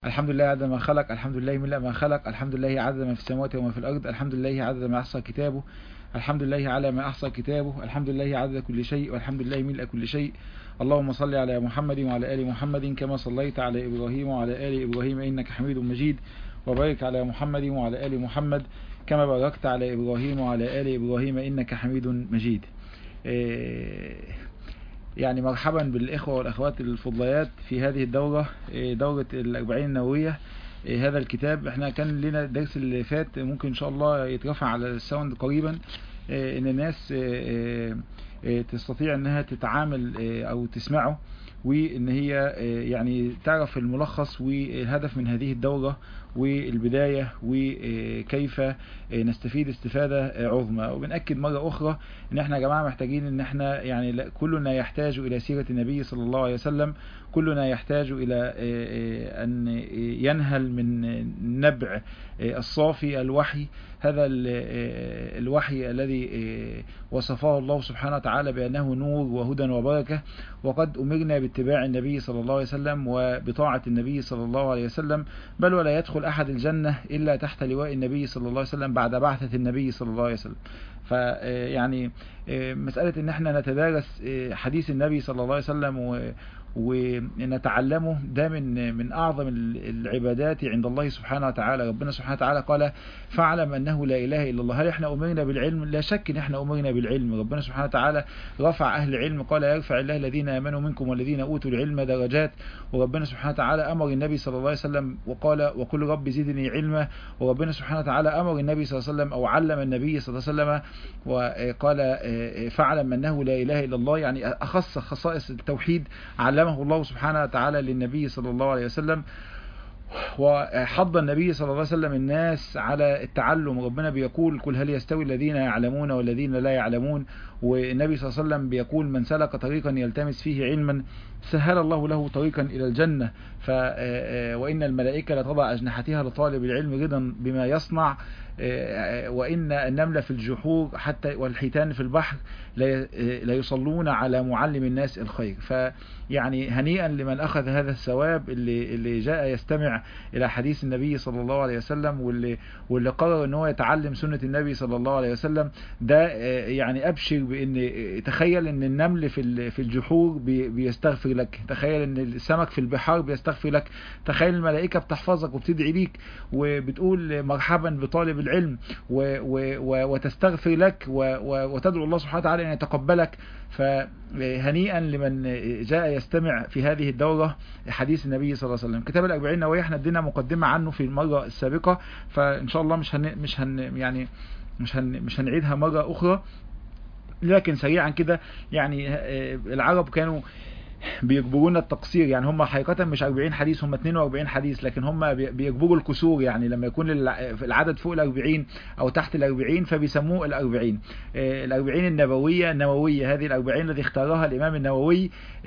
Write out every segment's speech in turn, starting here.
الحمد لله عدد ما خلق، الحمد لله ملء ما خلق، الحمد لله عدد ما في السماوات وما في الأرض، الحمد لله عدد ما أحصى كتابه، الحمد لله على ما أحصى كتابه، الحمد لله عدد كل شيء، والحمد لله ملء كل شيء. اللهم صل على محمد وعلى آل محمد كما صليت على إبراهيم وعلى آل إبراهيم إنك حميد مجيد، وبارك على محمد وعلى آل محمد كما باركت على إبراهيم وعلى آل إبراهيم إنك حميد مجيد. يعني مرحبا بالإخوة والأخوات الفضليات في هذه الدورة، دورة الأربعين النووية. هذا الكتاب احنا كان لنا الدرس اللي فات ممكن إن شاء الله يترفع على الساوند قريبا، إن الناس تستطيع أنها تتعامل أو تسمعه، وإن هي يعني تعرف الملخص والهدف من هذه الدورة والبداية وكيف نستفيد استفادة عظمى. وبنأكد مرة أخرى إن احنا يا جماعة محتاجين إن احنا يعني كلنا يحتاج إلى سيرة النبي صلى الله عليه وسلم، كلنا يحتاج إلى أن ينهل من نبع الصافي الوحي، هذا الوحي الذي وصفه الله سبحانه وتعالى بأنه نور وهدى وبركة. وقد أمرنا باتباع النبي صلى الله عليه وسلم وبطاعة النبي صلى الله عليه وسلم، بل ولا يدخل أحد الجنة إلا تحت لواء النبي صلى الله عليه وسلم بعد بعثة النبي صلى الله عليه وسلم. فيعني مسألة إن احنا نتدارس حديث النبي صلى الله عليه وسلم ونتعلمه ده من أعظم العبادات عند الله سبحانه وتعالى. ربنا سبحانه وتعالى قال فاعلم أنه لا إله إلا الله. هل احنا أمرنا بالعلم؟ لا شك إن احنا أمرنا بالعلم. ربنا سبحانه وتعالى رفع أهل العلم، قال يرفع الله الذين آمنوا منكم والذين أوتوا العلم درجات. وربنا سبحانه وتعالى أمر النبي صلى الله عليه وسلم وقال وقل رب زدني علما. وربنا سبحانه وتعالى أمر النبي صلى الله عليه وسلم أو علم النبي صلى الله عليه وسلم وقال فاعلم أنه لا إله إلا الله، يعني أخص خصائص التوحيد علمه الله سبحانه وتعالى للنبي صلى الله عليه وسلم. وحض النبي صلى الله عليه وسلم الناس على التعلم. ربنا بيقول قل هل يستوي الذين يعلمون والذين لا يعلمون. والنبي صلى الله عليه وسلم بيقول من سلك طريقا يلتمس فيه علما سهل الله له طريقا إلى الجنة. وإن الملائكة لتضع أجنحتها لطالب العلم رضا بما يصنع. وإن النمل في الجحور حتى والحيتان في البحر لا يصلون على معلم الناس الخير. فيعني هنيئا لمن أخذ هذا الثواب اللي جاء يستمع إلى حديث النبي صلى الله عليه وسلم، واللي قرر أنه يتعلم سنة النبي صلى الله عليه وسلم. ده يعني أبشر بأن تخيل أن النمل في الجحور بيستغفر لك، تخيل أن السمك في البحار بيستغفر لك، تخيل الملائكة بتحفظك وبتدعي ليك وبتقول مرحبا بطالب العلم وتستغفر لك وتدعو الله سبحانه وتعالى أن يتقبلك. فهنيئا لمن جاء يستمع في هذه الدورة حديث النبي صلى الله عليه وسلم. كتاب الأربعين النووية احنا ادينا مقدمة عنه في المرة السابقة، فإن شاء الله مش هنعيدها مرة أخرى، لكن سريعا كده. يعني العرب كانوا بيجبرونا التقصير، يعني هم حقيقة مش 40 حديث، هم 42 حديث، لكن هم بيجبروا الكسور. يعني لما يكون العدد فوق 40 أو تحت 40 فبيسموه 40. 40 النووية هذه 40 الذي اختارها الإمام النووي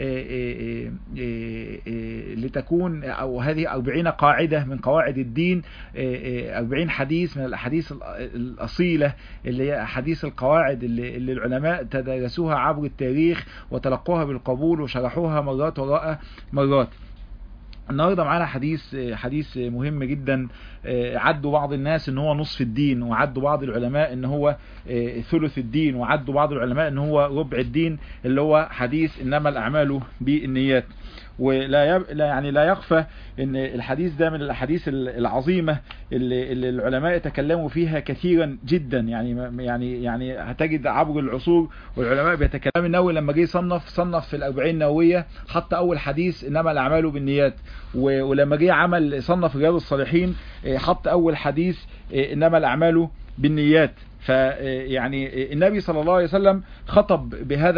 لتكون، أو هذه 40 قاعدة من قواعد الدين، 40 حديث من الأحاديث الأصيلة اللي هي أحاديث القواعد اللي العلماء تدرسوها عبر التاريخ وتلقوها بالقبول وشرحوها مرات وراء مرات. النهاردة معانا حديث مهم جدا. عدوا بعض الناس ان هو نصف الدين، وعدوا بعض العلماء ان هو ثلث الدين، وعدوا بعض العلماء ان هو ربع الدين، اللي هو حديث انما الاعمال بالنيات. لا يخفى ان الحديث ده من الاحاديث العظيمة اللي العلماء يتكلموا فيها كثيرا جدا. يعني هتجد عبر العصور والعلماء بيتكلموا. النووي لما جه صنف في الأربعين النووية حط اول حديث انما الاعمال بالنيات، ولما جه عمل صنف رياض الصالحين حط اول حديث انما الاعمال بالنيات. فيعني النبي صلى الله عليه وسلم خطب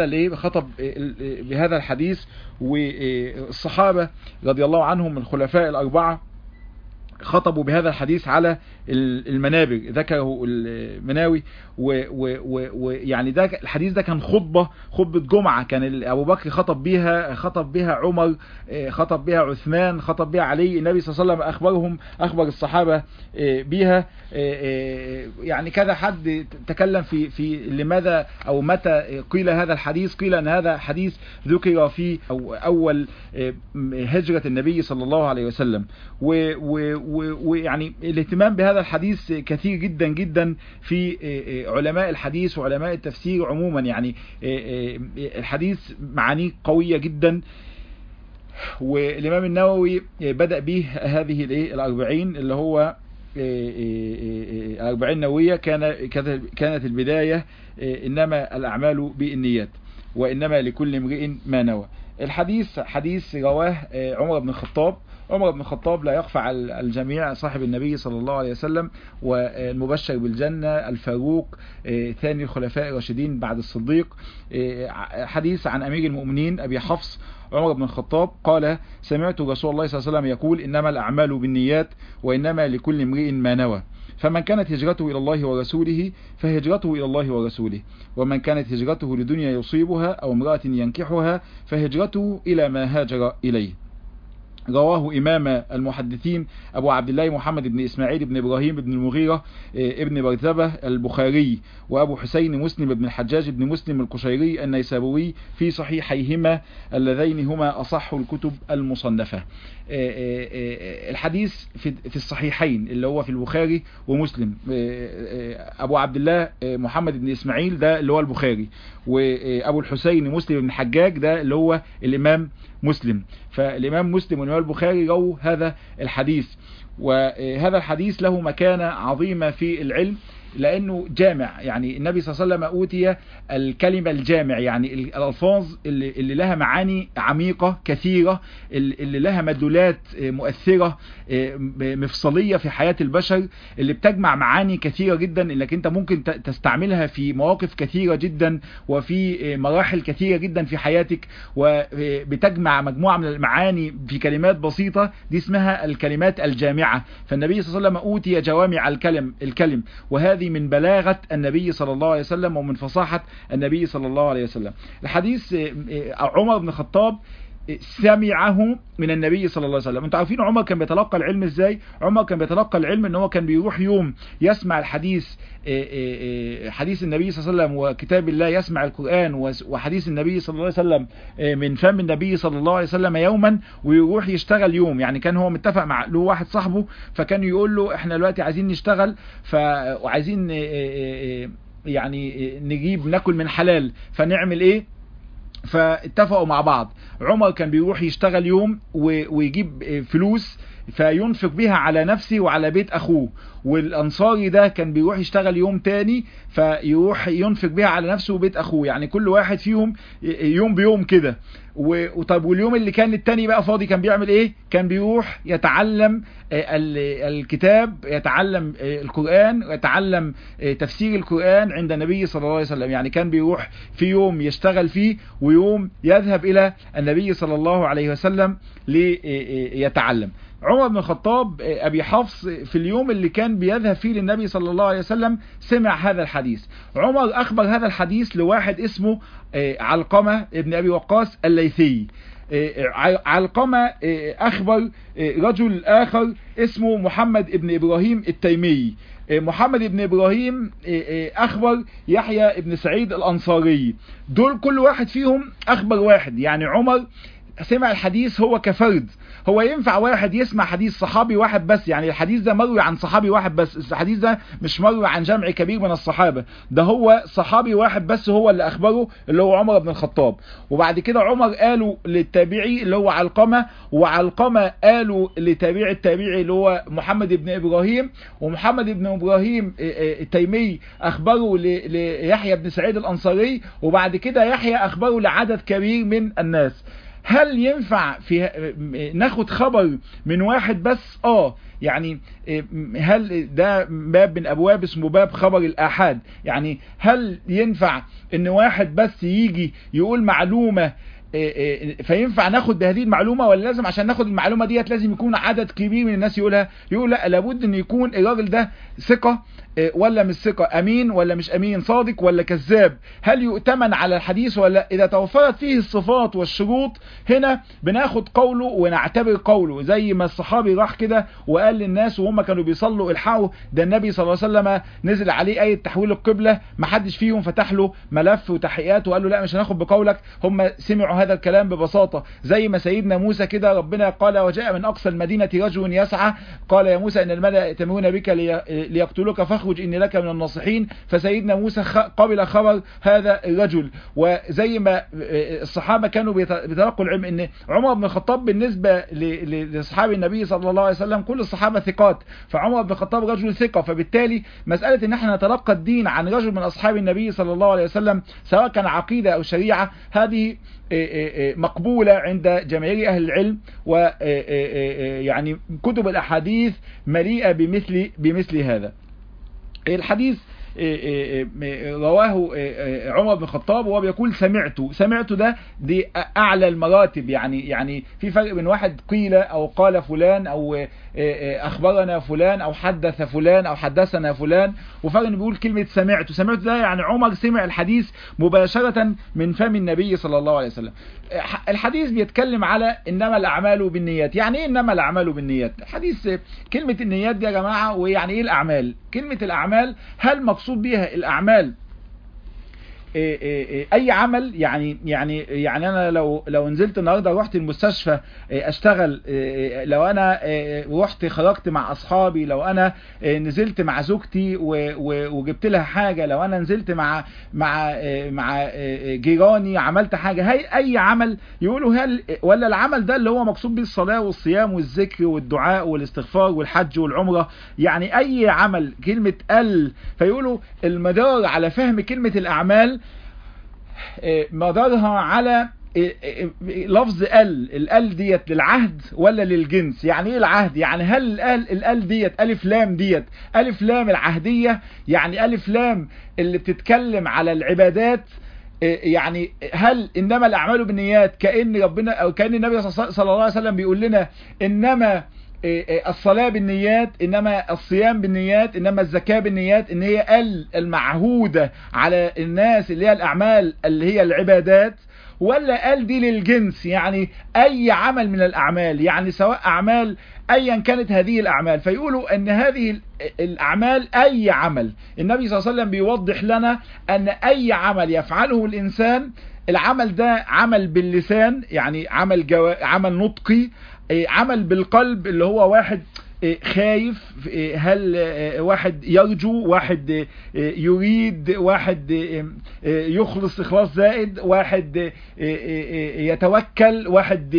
بهذا الحديث، والصحابة رضي الله عنهم من الخلفاء الأربعة خطبوا بهذا الحديث على المنابر، ذكره المناوي. ويعني ده الحديث ده كان خطبة جمعة، كان أبو بكر خطب بها عمر، خطب بها عثمان، خطب بها علي. النبي صلى الله عليه وسلم أخبر الصحابة بها. يعني كذا حد تكلم في لماذا أو متى قيل هذا الحديث. قيل أن هذا حديث ذكر في أول هجرة النبي صلى الله عليه وسلم. ويعني الاهتمام بهذا الحديث كثير جدا جدا في علماء الحديث وعلماء التفسير عموما. يعني الحديث معانيه قوية جدا، والإمام النووي بدأ به هذه الأربعين اللي هو 40 نووية. كانت البداية إنما الأعمال بالنيات وإنما لكل امرئ ما نوى. الحديث حديث رواه عمر بن الخطاب. عمر بن الخطاب لا يخفى على الجميع صاحب النبي صلى الله عليه وسلم، والمبشر بالجنة، الفاروق، ثاني الخلفاء الراشدين بعد الصديق. حديث عن أمير المؤمنين أبي حفص عمر بن الخطاب قال: سمعت رسول الله صلى الله عليه وسلم يقول: إنما الأعمال بالنيات وإنما لكل امرئ ما نوى، فمن كانت هجرته إلى الله ورسوله فهجرته إلى الله ورسوله، ومن كانت هجرته لدنيا يصيبها أو امرأة ينكحها فهجرته إلى ما هاجر إليه. رواه إمام المحدثين أبو عبد الله محمد بن إسماعيل بن إبراهيم بن المغيرة ابن برزبة البخاري، وأبو حسين مسلم بن الحجاج بن مسلم القشيري النيسابوري في صحيحيهما اللذين هما أصح الكتب المصنفة. الحديث في الصحيحين اللي هو في البخاري ومسلم. أبو عبد الله محمد بن إسماعيل ده اللي هو البخاري، وأبو الحسين مسلم بن الحجاج ده اللي هو الإمام مسلم. فالإمام مسلم والإمام البخاري رووا هذا الحديث، وهذا الحديث له مكانة عظيمة في العلم لأنه جامع. يعني النبي صلى الله عليه وسلم أوتي الكلمة الجامع، يعني الألفاظ اللي لها معاني عميقة كثيرة، اللي لها مدلولات مؤثرة مفصلية في حياة البشر، اللي بتجمع معاني كثيرة جدا انك انت ممكن تستعملها في مواقف كثيرة جدا وفي مراحل كثيرة جدا في حياتك، وبتجمع مجموعة من المعاني في كلمات بسيطة. دي اسمها الكلمات الجامعة. فالنبي صلى الله عليه وسلم أوتي جوامع الكلم، وهذه من بلاغة النبي صلى الله عليه وسلم ومن فصاحة النبي صلى الله عليه وسلم. الحديث عمر بن الخطاب سمعه من النبي صلى الله عليه وسلم. انتوا عارفين عمر كان بيتلقى العلم ازاي؟ عمر كان بيتلقى العلم ان هو كان بيروح يوم يسمع الحديث، حديث النبي صلى الله عليه وسلم وكتاب الله، يسمع القرآن وحديث النبي صلى الله عليه وسلم من فم النبي صلى الله عليه وسلم يوما، ويروح يشتغل يوم. يعني كان هو متفق مع له واحد صاحبه، فكان يقول له احنا دلوقتي عايزين نشتغل وعايزين يعني نجيب ناكل من حلال، فنعمل ايه؟ فاتفقوا مع بعض. عمر كان بيروح يشتغل يوم ويجيب فلوس فينفق بها على نفسه وعلى بيت أخوه، والأنصاري ده كان بيروح يشتغل يوم تاني فيروح ينفق بها على نفسه وبيت أخوه. يعني كل واحد فيهم يوم بيوم كده. وطب واليوم اللي كان التاني بقى فاضي كان بيعمل ايه؟ كان بيروح يتعلم الكتاب، يتعلم القرآن، يتعلم تفسير القرآن عند النبي صلى الله عليه وسلم. يعني كان بيروح في يوم يشتغل فيه ويوم يذهب إلى النبي صلى الله عليه وسلم ليتعلم. عمر بن الخطاب أبي حفص في اليوم اللي كان بيذهب فيه للنبي صلى الله عليه وسلم سمع هذا الحديث. عمر أخبر هذا الحديث لواحد اسمه علقمة ابن أبي وقاص الليثي. علقمة أخبر رجل آخر اسمه محمد ابن إبراهيم التيمي. محمد ابن إبراهيم أخبر يحيى ابن سعيد الأنصاري. دول كل واحد فيهم أخبر واحد. يعني عمر سمع الحديث هو كفرد. هو ينفع واحد يسمع حديث صحابي واحد بس؟ يعني الحديث ده مروي عن صحابي واحد بس، الحديث ده مش مروي عن جمع كبير من الصحابة، ده هو صحابي واحد بس هو اللي أخبره، اللي هو عمر بن الخطاب. وبعد كده عمر قالوا للتابعي اللي هو علقمة، وعلقمة قالوا لتابع التابعي اللي هو محمد بن إبراهيم، ومحمد بن إبراهيم التيمي أخبره ليحيى بن سعيد الأنصاري، وبعد كده يحيى أخبره لعدد كبير من الناس. هل ينفع ناخد خبر من واحد بس؟ يعني هل ده باب من ابواب اسمه باب خبر الآحاد؟ يعني هل ينفع ان واحد بس يجي يقول معلومة فينفع ناخد بهذه المعلومة، ولا لازم عشان ناخد المعلومة ديت لازم يكون عدد كبير من الناس يقولها؟ يقول لا، لابد ان يكون الراجل ده ثقة ولا مش ثقة، امين ولا مش امين، صادق ولا كذاب، هل يؤتمن على الحديث ولا. اذا توفرت فيه الصفات والشروط هنا بناخد قوله ونعتبر قوله. زي ما الصحابي راح كده وقال للناس وهم كانوا بيصلوا الحقوا ده النبي صلى الله عليه وسلم نزل عليه آية تحويل القبلة، ما حدش فيهم فتح له ملف وتحقيقات وقال له لا مش هناخد بقولك، هم سمعوا هذا الكلام ببساطة. زي ما سيدنا موسى كده ربنا قال وجاء من أقصى المدينة رجل يسعى قال يا موسى إن الملأ يأتمرون بك ليقتلوك فاخرج إني لك من الناصحين، فسيدنا موسى قبل خبر هذا الرجل. وزي ما الصحابة كانوا بيتلقوا العلم ان عمر بن الخطاب بالنسبة لاصحاب النبي صلى الله عليه وسلم كل الصحابة ثقات، فعمر بن الخطاب رجل ثقة، فبالتالي مسألة ان احنا نتلقى الدين عن رجل من اصحاب النبي صلى الله عليه وسلم سواء كان عقيدة او شريعة هذه مقبولة عند جماهير اهل العلم، ويعني كتب الاحاديث مليئة بمثل هذا. الحديث رواه عمر بن الخطاب وهو بيقول سمعت دي اعلى المراتب، يعني في فرق بين واحد قيل او قال فلان او اخبرنا فلان او حدث فلان او حدثنا فلان، وفرق انه بيقول كلمة سمعت ده يعني عمر سمع الحديث مباشرة من فم النبي صلى الله عليه وسلم. الحديث بيتكلم على انما الاعمال بالنيات. يعني ايه انما الاعمال بالنيات؟ حديث كلمة النيات دي يا جماعة، ويعني ايه الاعمال؟ كلمة الاعمال هل مقصود بيها الاعمال اي عمل؟ يعني انا لو نزلت النهارده رحت المستشفى اشتغل، لو انا رحت خرجت مع اصحابي، لو انا نزلت مع زوجتي وجبت لها حاجه، لو انا نزلت مع جيراني عملت حاجه، هي اي عمل يقولوا هل ولا العمل ده اللي هو مقصود به الصلاه والصيام والذكر والدعاء والاستغفار والحج والعمره؟ يعني اي عمل كلمه فيقولوا المدار على فهم كلمه الاعمال مدارها على لفظ ال ديت للعهد ولا للجنس؟ يعني ايه العهد؟ يعني هل ال ديت الف لام ديت الف لام العهدية، يعني الف لام اللي بتتكلم على العبادات؟ يعني هل انما الاعمال بالنيات كأن ربنا او كأن النبي صلى الله عليه وسلم بيقول لنا انما الصلاة بالنيات، انما الصيام بالنيات، انما الزكاة بالنيات، ان هي المعهودة على الناس اللي هي الاعمال اللي هي العبادات؟ ولا دي للجنس، يعني اي عمل من الاعمال، يعني سواء اعمال ايا كانت هذه الاعمال؟ فيقولوا ان هذه الاعمال اي عمل. النبي صلى الله عليه وسلم بيوضح لنا ان اي عمل يفعله الانسان، العمل ده عمل باللسان يعني عمل نطقي، عمل بالقلب اللي هو واحد خايف، هل واحد يرجو، واحد يريد، واحد يخلص إخلاص زائد، واحد يتوكل، واحد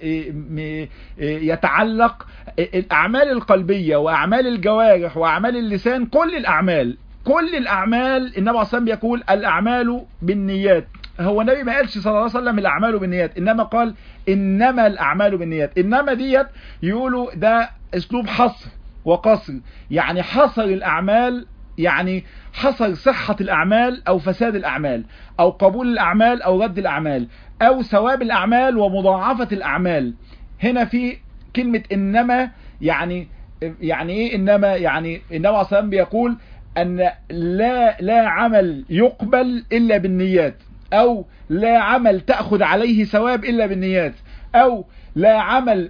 يتعلق. الأعمال القلبية وأعمال الجوارح وأعمال اللسان، كل الأعمال النبي صلى الله عليه وسلم يقول الأعمال بالنيات. هو النبي ما قالش صلى الله عليه وسلم الأعمال بالنيات، إنما قال إنما الأعمال بالنيات. إنما ديت يقولوا ده أسلوب حصر وقصر، يعني حصر الأعمال، يعني حصر صحة الأعمال أو فساد الأعمال أو قبول الأعمال أو رد الأعمال أو ثواب الأعمال ومضاعفة الأعمال. هنا في كلمة إنما، يعني إيه إنما؟ يعني النبي عليه الصلاة والسلام بيقول أن لا عمل يقبل إلا بالنيات، أو لا عمل تأخذ عليه ثواب إلا بالنيات، أو لا عمل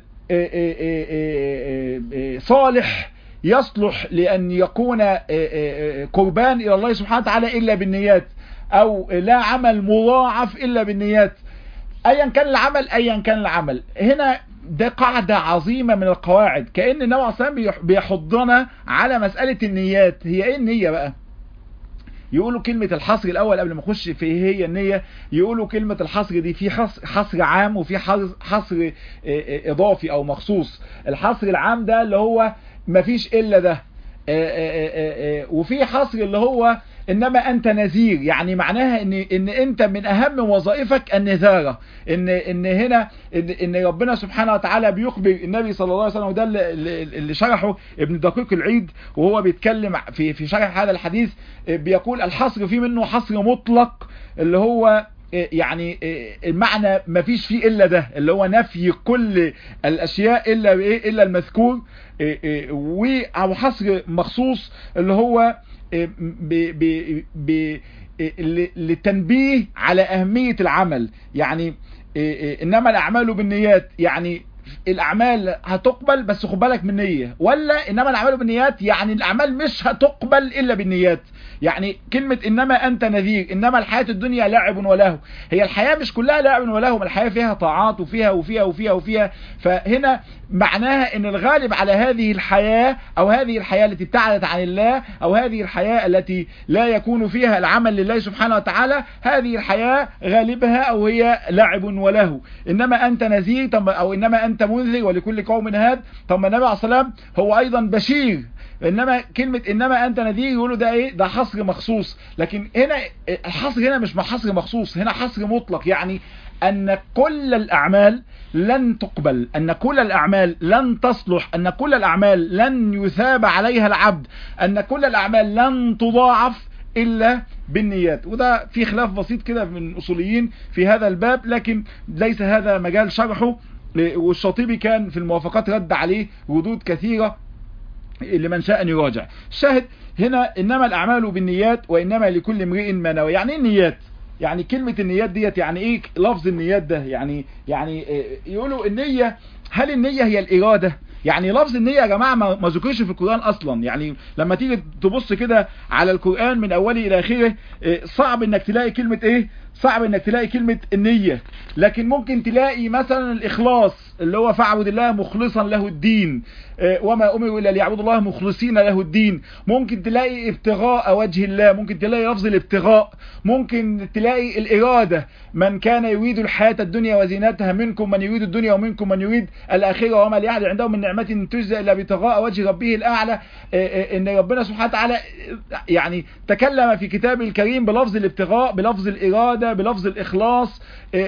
صالح يصلح لأن يكون قربان إلى الله سبحانه وتعالى إلا بالنيات، أو لا عمل مضاعف إلا بالنيات. أيا كان العمل هنا ده قاعدة عظيمة من القواعد، كأن النبي عليه الصلاة والسلام بيحضنا على مسألة النيات. هي إيه النية بقى؟ يقولوا كلمة الحصر الأول قبل ما أخش في هي النية، يقولوا كلمة الحصر دي في حصر عام وفي حصر إضافي أو مخصوص. الحصر العام ده اللي هو مفيش إلا ده، وفي حصر اللي هو إنما أنت نذير، يعني معناها إن أنت من أهم وظائفك النذارة، إن هنا إن ربنا سبحانه وتعالى بيخبر النبي صلى الله عليه وسلم، وده اللي شرحه ابن دقيق العيد وهو بيتكلم في شرح هذا الحديث، بيقول الحصر فيه منه حصر مطلق اللي هو يعني المعنى ما فيش فيه الا ده، اللي هو نفي كل الاشياء الا المذكور، او حصر مخصوص اللي هو للتنبيه على اهمية العمل. يعني انما الاعمال بالنيات، يعني الاعمال هتقبل بس خد بالك من النية، ولا انما الاعمال بالنيات يعني الاعمال مش هتقبل الا بالنيات. يعني كلمة انما انت نذير، انما الحياة الدنيا لعب ولهو، هي الحياة مش كلها لعب ولهو، الحياة فيها طاعات وفيها وفيها وفيها وفيها. فهنا معناها ان الغالب على هذه الحياة، او هذه الحياة التي ابتعدت عن الله، او هذه الحياة التي لا يكون فيها العمل لله سبحانه وتعالى، هذه الحياة غالبها او هي لعب ولهو. انما انت نذير، او انما انت منذر ولكل قوم هاد. طب النبي عليه الصلاة والسلام هو ايضا بشير، انما كلمة انما انت نذير يقولوا ده ايه؟ ده حصر مخصوص. لكن هنا الحصر هنا مش حصر مخصوص، هنا حصر مطلق، يعني ان كل الاعمال لن تقبل، ان كل الاعمال لن تصلح، ان كل الاعمال لن يثاب عليها العبد، ان كل الاعمال لن تضاعف الا بالنيات. وده في خلاف بسيط كده من الاصوليين في هذا الباب، لكن ليس هذا مجال شرحه. والشاطبي كان في الموافقات رد عليه ردود كثيرة لمن شاء أن يراجع. الشاهد هنا انما الاعمال بالنيات وانما لكل امرئ ما نوى. يعني ايه النيات؟ يعني كلمة النيات ديت يعني ايه لفظ النيات ده؟ يعني يقولوا النية، هل النية هي الإرادة؟ يعني لفظ النية يا جماعة ما ذكرش في القرآن أصلا. يعني لما تيجي تبص كده على القرآن من أوله إلى آخره صعب إنك تلاقي كلمة إيه؟ صعب إنك تلاقي كلمة النية. لكن ممكن تلاقي مثلا الإخلاص اللي هو فاعبد الله مخلصا له الدين، وما أمروا إلا ليعبدوا الله مخلصين له الدين. ممكن تلاقي ابتغاء وجه الله، ممكن تلاقي لفظ الابتغاء، ممكن تلاقي الإرادة، من كان يريد الحياة الدنيا وزينتها منكم من يريد الدنيا ومنكم من يريد الآخرة وما لأحد عنده من نعمة تجزى إلا ابتغاء وجه ربه الأعلى. إن ربنا سبحانه وتعالى يعني تكلم في كتابه الكريم بلفظ الابتغاء، بلفظ الإرادة، بلفظ الإخلاص،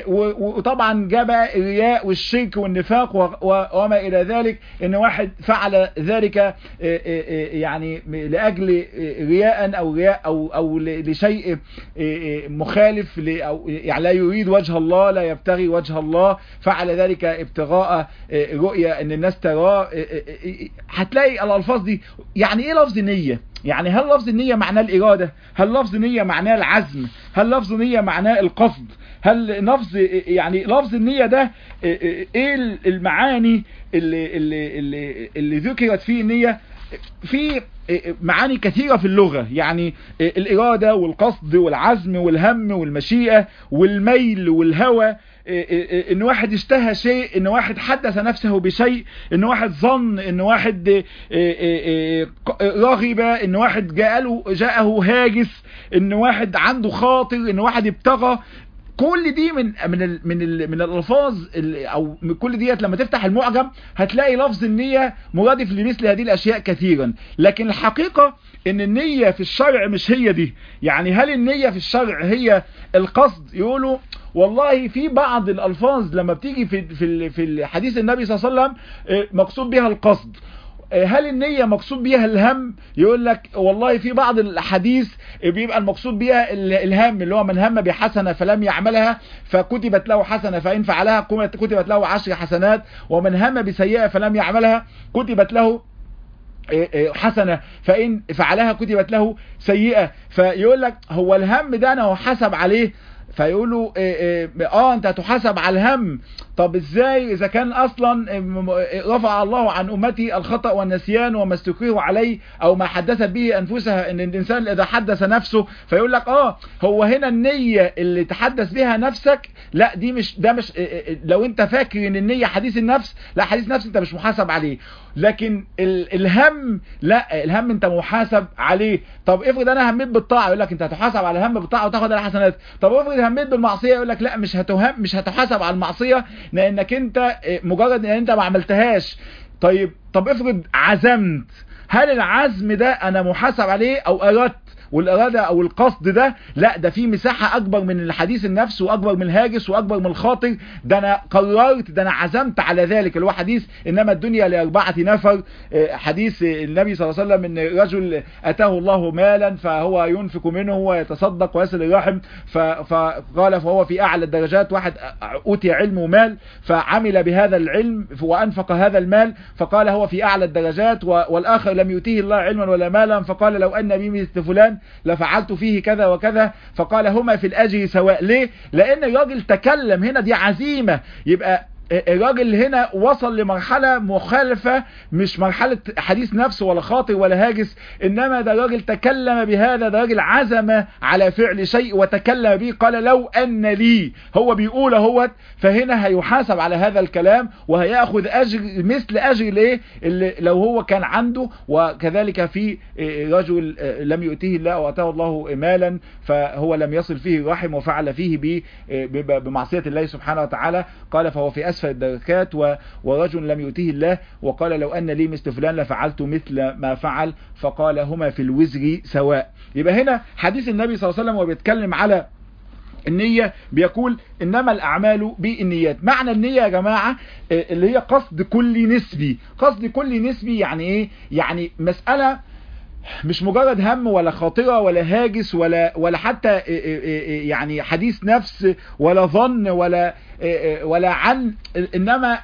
وطبعا جاب الرياء والشرك والنفاق وما إلى ذلك. إن واحد فعل ذلك يعني لأجل رياء أو لشيء مخالف، أو يعني لا يريد وجه الله، لا يبتغي وجه الله، فعل ذلك ابتغاء رؤية ان الناس تراه. هتلاقي الالفاظ دي. يعني ايه لفظ النية؟ يعني هل لفظ النية معناه الإرادة؟ هل لفظ النية معناه العزم؟ هل لفظ النية معناه القصد؟ هل يعني لفظ النية ده ايه المعاني اللي ذكرت فيه النية؟ في معاني كثيرة في اللغة، يعني الإرادة والقصد والعزم والهم والمشيئة والميل والهوى، ان واحد اشتهى شيء، ان واحد حدث نفسه بشيء، ان واحد ظن، ان واحد رغب، ان واحد جاءه هاجس، ان واحد عنده خاطر، ان واحد ابتغى. كل دي من الالفاظ، او من كل ديت لما تفتح المعجم هتلاقي لفظ النية مرادف لمثل هذه الاشياء كثيرا. لكن الحقيقة ان النية في الشرع مش هي دي. يعني هل النية في الشرع هي القصد؟ يقولوا والله في بعض الالفاظ لما بتيجي في حديث النبي صلى الله عليه وسلم مقصود بها القصد. هل النية مقصود بيها الهم؟ يقول لك والله في بعض الحديث بيبقى المقصود بيها الهم، اللي هو من هم بحسنة فلم يعملها فكتبت له حسنة، فإن فعلها كتبت له 10 حسنات، ومن هم بسيئة فلم يعملها كتبت له حسنة، فإن فعلها كتبت له سيئة. فيقول لك هو الهم ده أنا حسب عليه، فيقولوا انت هتحاسب على الهم. طب ازاي اذا كان اصلا رفع الله عن امتي الخطأ والنسيان وما استكرهوا عليه او ما حدثت به انفسها، ان الانسان اذا حدث نفسه. فيقول لك هو هنا النية اللي تحدث بها نفسك، لا دي مش، ده مش، لو انت فاكر ان النية حديث النفس، لا حديث النفس انت مش محاسب عليه. لكن الهم لا، الهم انت محاسب عليه. طب افرض انا هميت بالطاعة، يقول لك انت هتحاسب على الهم بالطاعة وتاخد الحسنات. طب افرض هميت بالمعصية، يقول لك لا مش هتحاسب على المعصية لانك انت مجرد ان انت ما عملتهاش. طب افرض عزمت، هل العزم ده انا محاسب عليه او اردت؟ والاراده او القصد ده، لا ده في مساحه اكبر من الحديث النفس واكبر من الهاجس واكبر من الخاطر، ده انا قررت، ده انا عزمت على ذلك، اللي هو حديث انما الدنيا لاربعه نفر، حديث النبي صلى الله عليه وسلم ان رجل اتاه الله مالا فهو ينفق منه ويتصدق ويصل الرحم، فقال فهو في اعلى الدرجات. واحد اوتي علم ومال فعمل بهذا العلم وانفق هذا المال فقال هو في اعلى الدرجات، والاخر لم يؤتيه الله علما ولا مالا فقال لو ان بي مثل فلان لفعلت فيه كذا وكذا، فقال هما في الاجر سواء. ليه؟ لان الراجل تكلم هنا، دي عزيمة. يبقى الراجل هنا وصل لمرحلة مخالفة، مش مرحلة حديث نفس ولا خاطر ولا هاجس، انما ده راجل تكلم بهذا، ده راجل عزم على فعل شيء وتكلم به، قال لو ان لي، هو بيقول اهوت، فهنا هيحاسب على هذا الكلام وهياخذ اجر مثل اجر ليه اللي لو هو كان عنده. وكذلك في رجل لم يؤتيه الله واتاه الله مالا فهو لم يصل فيه الرحم وفعل فيه بمعصية الله سبحانه وتعالى، قال فهو في أسفل الدركات. ورجل لم يؤتيه الله وقال لو أن لي مثل فلان لفعلت مثل ما فعل، فقال هما في الوزر سواء. يبقى هنا حديث النبي صلى الله عليه وسلم وبيتكلم على النية، بيقول إنما الأعمال بالنيات. معنى النية يا جماعة اللي هي قصد كل نسبي. قصد كل نسبي يعني إيه؟ يعني مسألة مش مجرد هم ولا خاطرة ولا هاجس ولا حتى يعني حديث نفس ولا ظن ولا عن، إنما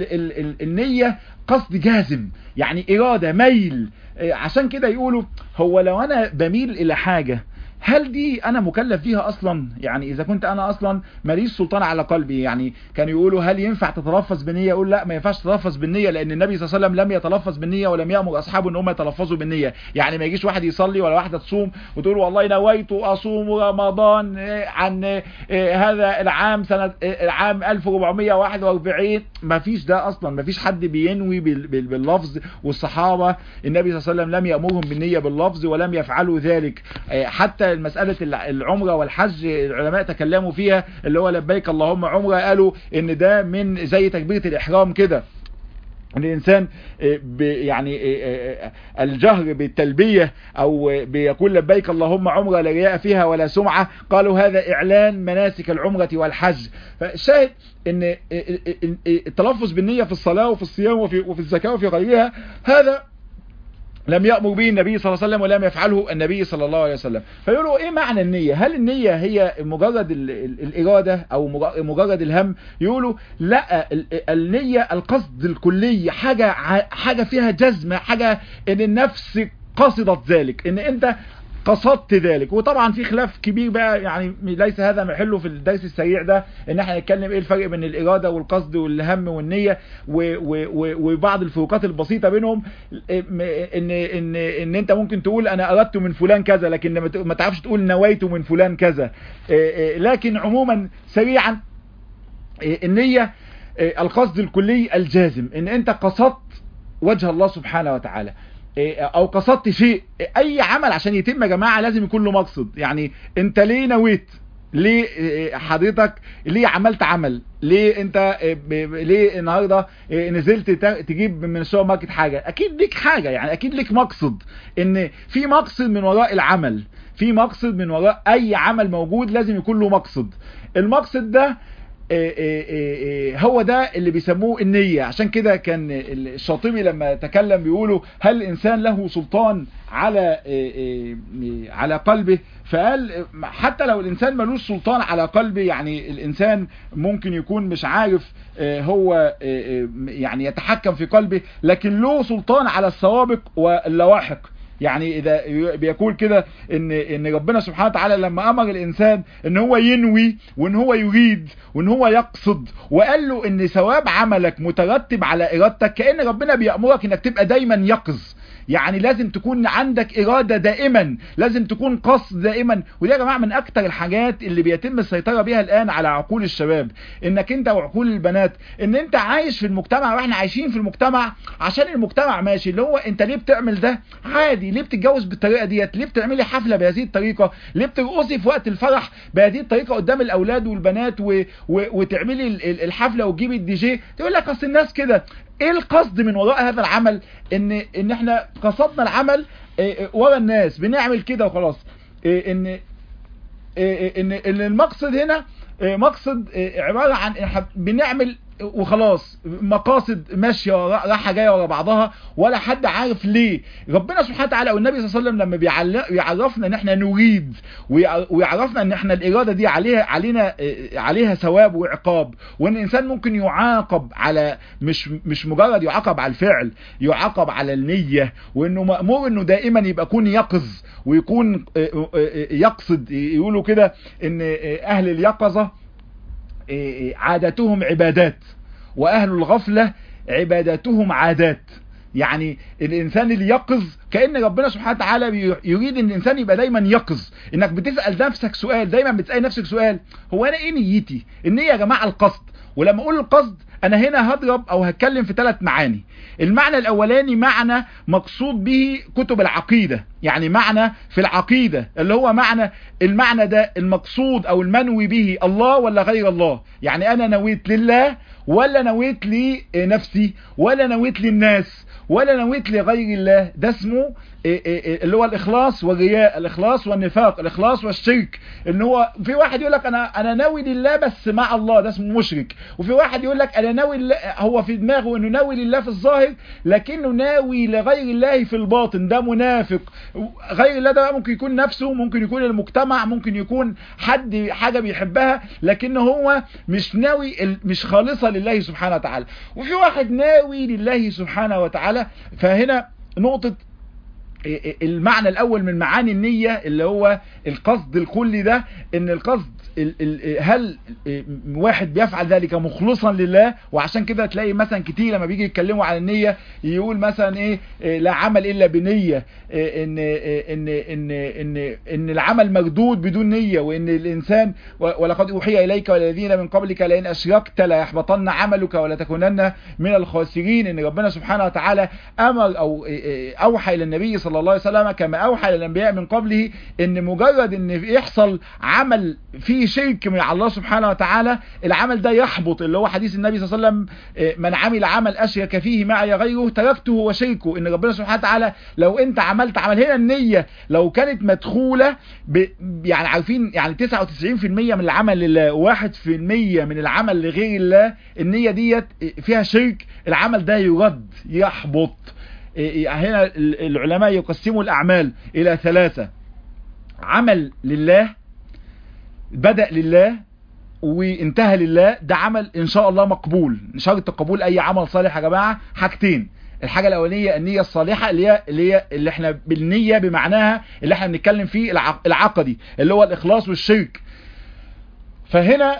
النية قصد جازم، يعني إرادة، ميل. عشان كده يقولوا هو لو أنا بميل إلى حاجة هل دي انا مكلف فيها اصلا؟ يعني اذا كنت انا اصلا ماليش سلطان على قلبي، يعني كانوا يقولوا هل ينفع تتلفظ بالنية؟ يقول لا، ما ينفعش تتلفظ بالنية، لان النبي صلى الله عليه وسلم لم يتلفظ بالنية ولم يأمر اصحابه ان هم يتلفظوا بالنية. يعني ما يجيش واحد يصلي ولا واحدة تصوم وتقول والله نويت اصوم رمضان عن هذا العام سنة العام 1441، ما فيش ده اصلا، ما فيش حد بينوي باللفظ. والصحابة النبي صلى الله عليه وسلم لم يأمرهم بالنية باللفظ ولم يفعلوا ذلك. حتى مسألة العمرة والحج العلماء تكلموا فيها، اللي هو لبيك اللهم عمرة، قالوا ان ده من زي تكبيرة الإحرام كده، ان الانسان يعني الجهر بالتلبية او بيقول لبيك اللهم عمرة لا رياء فيها ولا سمعة، قالوا هذا اعلان مناسك العمرة والحج. فالشاهد ان التلفظ بالنية في الصلاة وفي الصيام وفي الزكاة وفي غيرها هذا لم يأمر به النبي صلى الله عليه وسلم ولم يفعله النبي صلى الله عليه وسلم. فيقولوا ايه معنى النية؟ هل النية هي مجرد الإرادة او مجرد الهم؟ يقولوا لا، النية القصد الكلي، حاجة فيها جزم، حاجة ان النفس قصدت ذلك، ان انت قصدت ذلك. وطبعا في خلاف كبير بقى، يعني ليس هذا محله في الدرس السريع ده ان احنا نتكلم ايه الفرق بين الإرادة والقصد والهم والنية وبعض الفروقات البسيطة بينهم. ان انت ممكن تقول انا اردت من فلان كذا، لكن ما تعرفش تقول نويت من فلان كذا. لكن عموما سريعا النية القصد الكلي الجازم، ان انت قصدت وجه الله سبحانه وتعالى او قصدت شيء. اي عمل عشان يتم يا جماعة لازم يكون له مقصد. يعني انت ليه نويت؟ ليه حضرتك ليه عملت عمل؟ ليه انت ليه النهاردة نزلت تجيب من السوبر ماركت حاجة؟ اكيد ليك حاجة، يعني اكيد ليك مقصد، ان في مقصد من وراء العمل، في مقصد من وراء اي عمل موجود لازم يكون له مقصد. المقصد ده هو ده اللي بيسموه النية. عشان كده كان الشاطبي لما تكلم بيقولوا هل الإنسان له سلطان على قلبه؟ فقال حتى لو الإنسان ملوش سلطان على قلبه، يعني الإنسان ممكن يكون مش عارف هو يعني يتحكم في قلبه، لكن له سلطان على السوابق واللواحق. يعني اذا بيقول كده ان ربنا سبحانه وتعالى لما امر الانسان ان هو ينوي وان هو يريد وان هو يقصد، وقال له ان ثواب عملك مترتب على ارادتك، كأن ربنا بيأمرك انك تبقى دايما يقظ. يعني لازم تكون عندك إرادة دائما، لازم تكون قصد دائما. ودي يا جماعة من أكتر الحاجات اللي بيتم السيطرة بيها الآن على عقول الشباب، إنك أنت وعقول البنات، إن أنت عايش في المجتمع وإحنا عايشين في المجتمع عشان المجتمع ماشي، اللي هو أنت ليه بتعمل ده؟ عادي. ليه بتتجوز بالطريقة ديت؟ ليه بتعملي حفلة بهذه الطريقة؟ ليه بترقصي في وقت الفرح بهذه الطريقة قدام الأولاد والبنات وتعملي الحفلة وتجيبي الدي جي؟ تقول لك أصل الناس كده. ايه القصد من وراء هذا العمل؟ ان احنا قصدنا العمل ورا الناس، بنعمل كده وخلاص. ان المقصد هنا مقصد عبارة عن بنعمل وخلاص، مقاصد ماشية راحة جاية ورا بعضها، ولا حد عارف ليه. ربنا سبحانه وتعالى والنبي صلى الله عليه وسلم لما بيعرفنا ان احنا نريد، ويعرفنا ان احنا الارادة دي عليها ثواب وعقاب، وان الانسان ممكن يعاقب على مش مجرد يعاقب على الفعل، يعاقب على النية، وانه مأمور انه دائما يكون يقظ ويكون يقصد. يقولوا كده ان اهل اليقظة عادتهم عبادات، واهل الغفلة عباداتهم عادات. يعني الانسان اللي يقظ، كأن ربنا سبحانه وتعالى يريد ان الانسان يبقى دايما يقظ، انك بتسأل نفسك سؤال، دايما بتسأل نفسك سؤال، هو انا ايه نيتي؟ النية يا جماعة القصد. ولما اقول القصد انا هنا هضرب او هتكلم في 3 معاني. المعنى الاولاني معنى مقصود به كتب العقيدة، يعني معنى في العقيدة اللي هو المعنى ده المقصود او المنوي به الله ولا غير الله. يعني انا نويت لله، ولا نويت لنفسي، ولا نويت للناس، ولا نويت لغير الله. ده اسمه اللي هو الإخلاص والرياء، الإخلاص والنفاق، الإخلاص والشرك. ان هو في واحد يقول لك انا ناوي لله بس مع الله، ده اسمه مشرك. وفي واحد يقول لك انا ناوي لله، هو في دماغه انه ناوي لله في الظاهر لكنه ناوي لغير الله في الباطن، ده منافق. غير الله ده ممكن يكون نفسه، ممكن يكون المجتمع، ممكن يكون حاجة بيحبها، لكن هو مش ناوي، مش خالصة لله سبحانه وتعالى. وفي واحد ناوي لله سبحانه وتعالى. فهنا نقطة المعنى الاول من معاني النية اللي هو القصد الكلي ده، ان القصد هل واحد بيفعل ذلك مخلصا لله. وعشان كده تلاقي مثلا كتير لما بيجي يتكلموا عن النية يقول مثلا ايه، لا عمل الا بنية، ان العمل مردود بدون نية، وان الانسان ولقد اوحي اليك والذين من قبلك لئن اشركت لا يحبطن عملك ولا تكونن من الخاسرين. ان ربنا سبحانه وتعالى امر او اوحى الى النبي صلى الله عليه وسلم كما اوحى الى الانبياء من قبله، ان مجرد ان يحصل عمل فيه شرك من الله سبحانه وتعالى العمل ده يحبط. اللي هو حديث النبي صلى الله عليه وسلم من عمل عمل اشرك فيه معي غيره تركته وشركه. ان ربنا سبحانه وتعالى لو انت عملت عمل، هنا النية لو كانت مدخولة يعني عارفين يعني 99% من العمل لله و1% من العمل لغير الله، النية ديت فيها شرك، العمل ده يرد يحبط. هنا العلماء يقسموا الأعمال إلى 3: عمل لله، بدأ لله وانتهى لله، ده عمل إن شاء الله مقبول. شرط قبول أي عمل صالح يا جماعة حاجتين: الحاجة الأولانية النية الصالحة اللي احنا بالنية بمعناها اللي احنا بنتكلم فيه العقدي اللي هو الإخلاص والشرك. فهنا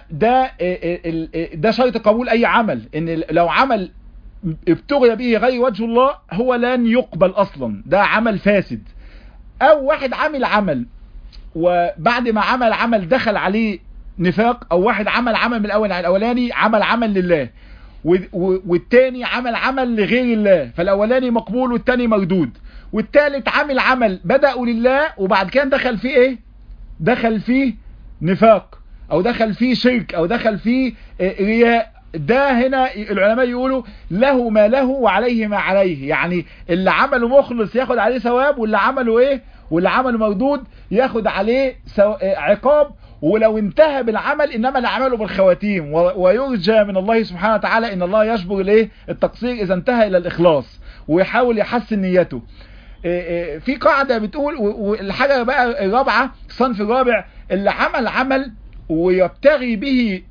ده شرط قبول أي عمل، إن لو عمل ابتغي به غير وجه الله هو لن يقبل أصلا، ده عمل فاسد. أو واحد عمل عمل وبعد ما عمل عمل دخل عليه نفاق، أو واحد عمل من الأولاني عمل لله والتاني عمل لغير الله، فالأولاني مقبول والتاني مردود. والتالت عمل بدأوا لله وبعد كده دخل فيه ايه؟ دخل فيه نفاق او دخل فيه شرك او دخل فيه رياء. ده هنا العلماء يقولوا له ما له وعليه ما عليه، يعني اللي عمله مخلص ياخد عليه ثواب، واللي عمله ايه؟ واللي عمله مردود ياخد عليه عقاب. ولو انتهى بالعمل انما الاعمال بالخواتيم، ويرجى من الله سبحانه وتعالى ان الله يجبر الايه؟ التقصير اذا انتهى الى الاخلاص ويحاول يحسن نيته. في قاعدة بتقول، والحاجة بقى الرابعة، الصنف الرابع اللي عمل ويبتغي به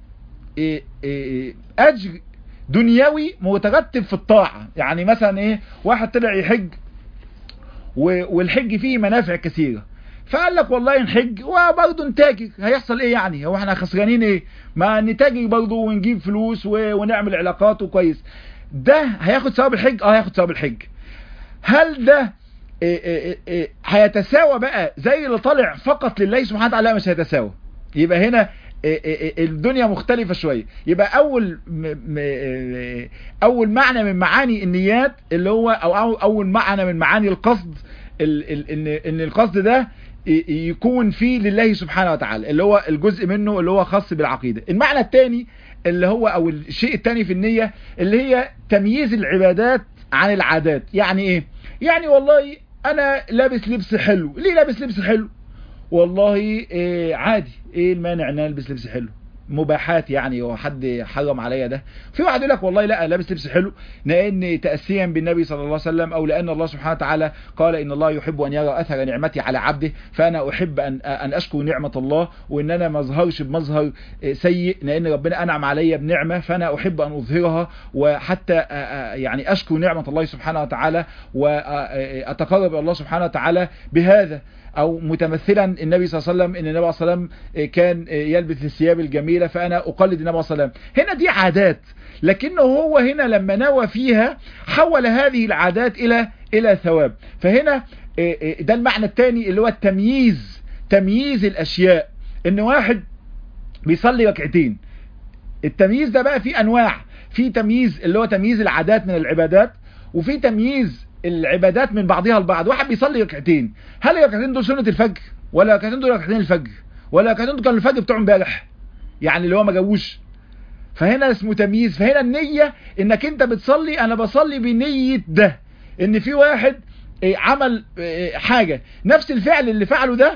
اجر دنيوي مترتب في الطاعة. يعني مثلا ايه؟ واحد طلع يحج والحج فيه منافع كثيرة، فقال لك والله نحج وبرضه نتاجر، هيحصل ايه يعني؟ هو احنا خسرانين ايه؟ ما نتاجر برضه ونجيب فلوس ونعمل علاقات وكويس. ده هياخد ثواب الحج؟ هياخد ثواب الحج. هل ده هيتساوى بقى زي اللي طالع فقط لله سبحانه وتعالى؟ مش هيتساوى. يبقى هنا الدنيا مختلفة شوية. يبقى اول معنى من معاني النيات اللي هو او اول معنى من معاني القصد ان القصد ده يكون فيه لله سبحانه وتعالى، اللي هو الجزء منه اللي هو خاص بالعقيدة. المعنى الثاني اللي هو او الشيء الثاني في النية اللي هي تمييز العبادات عن العادات. يعني ايه؟ يعني والله انا لابس لبس حلو. ليه لابس لبس حلو؟ والله عادي، ايه المانع ان انا البس لبس حلو؟ مباحات يعني، هو حد حرم عليا ده؟ في واحد يقول لك والله لا، لابس لبس حلو لان تاسيا بالنبي صلى الله عليه وسلم، او لان الله سبحانه وتعالى قال ان الله يحب ان يرى اثر نعمتي على عبده، فانا احب ان اشكر نعمه الله، وان انا ما اظهرش بمظهر سيء، لان ربنا انعم عليا بنعمه فانا احب ان اظهرها، وحتى يعني اشكر نعمه الله سبحانه وتعالى واتقرب الى الله سبحانه وتعالى بهذا. او متمثلا النبي صلى الله عليه وسلم، ان النبي صلى الله عليه وسلم كان يلبس الثياب الجميله فانا اقلد النبي صلى الله عليه وسلم. هنا دي عادات، لكنه هو هنا لما نوى فيها حول هذه العادات الى ثواب. فهنا ده المعنى الثاني اللي هو التمييز، تمييز الاشياء. ان واحد بيصلي ركعتين، التمييز ده بقى فيه انواع، في تمييز اللي هو تمييز العادات من العبادات، وفي تمييز العبادات من بعضها البعض. واحد بيصلي ركعتين، هل الركعتين دول سنة الفجر، ولا الركعتين دول ركعتين الفجر، ولا الركعتين دول كانوا الفجر بتوع امبارح يعني اللي هو ما جاوش؟ فهنا اسمه تمييز. فهنا النية انك انت بتصلي، انا بصلي بنية ده، ان في واحد عمل حاجة نفس الفعل اللي فعله ده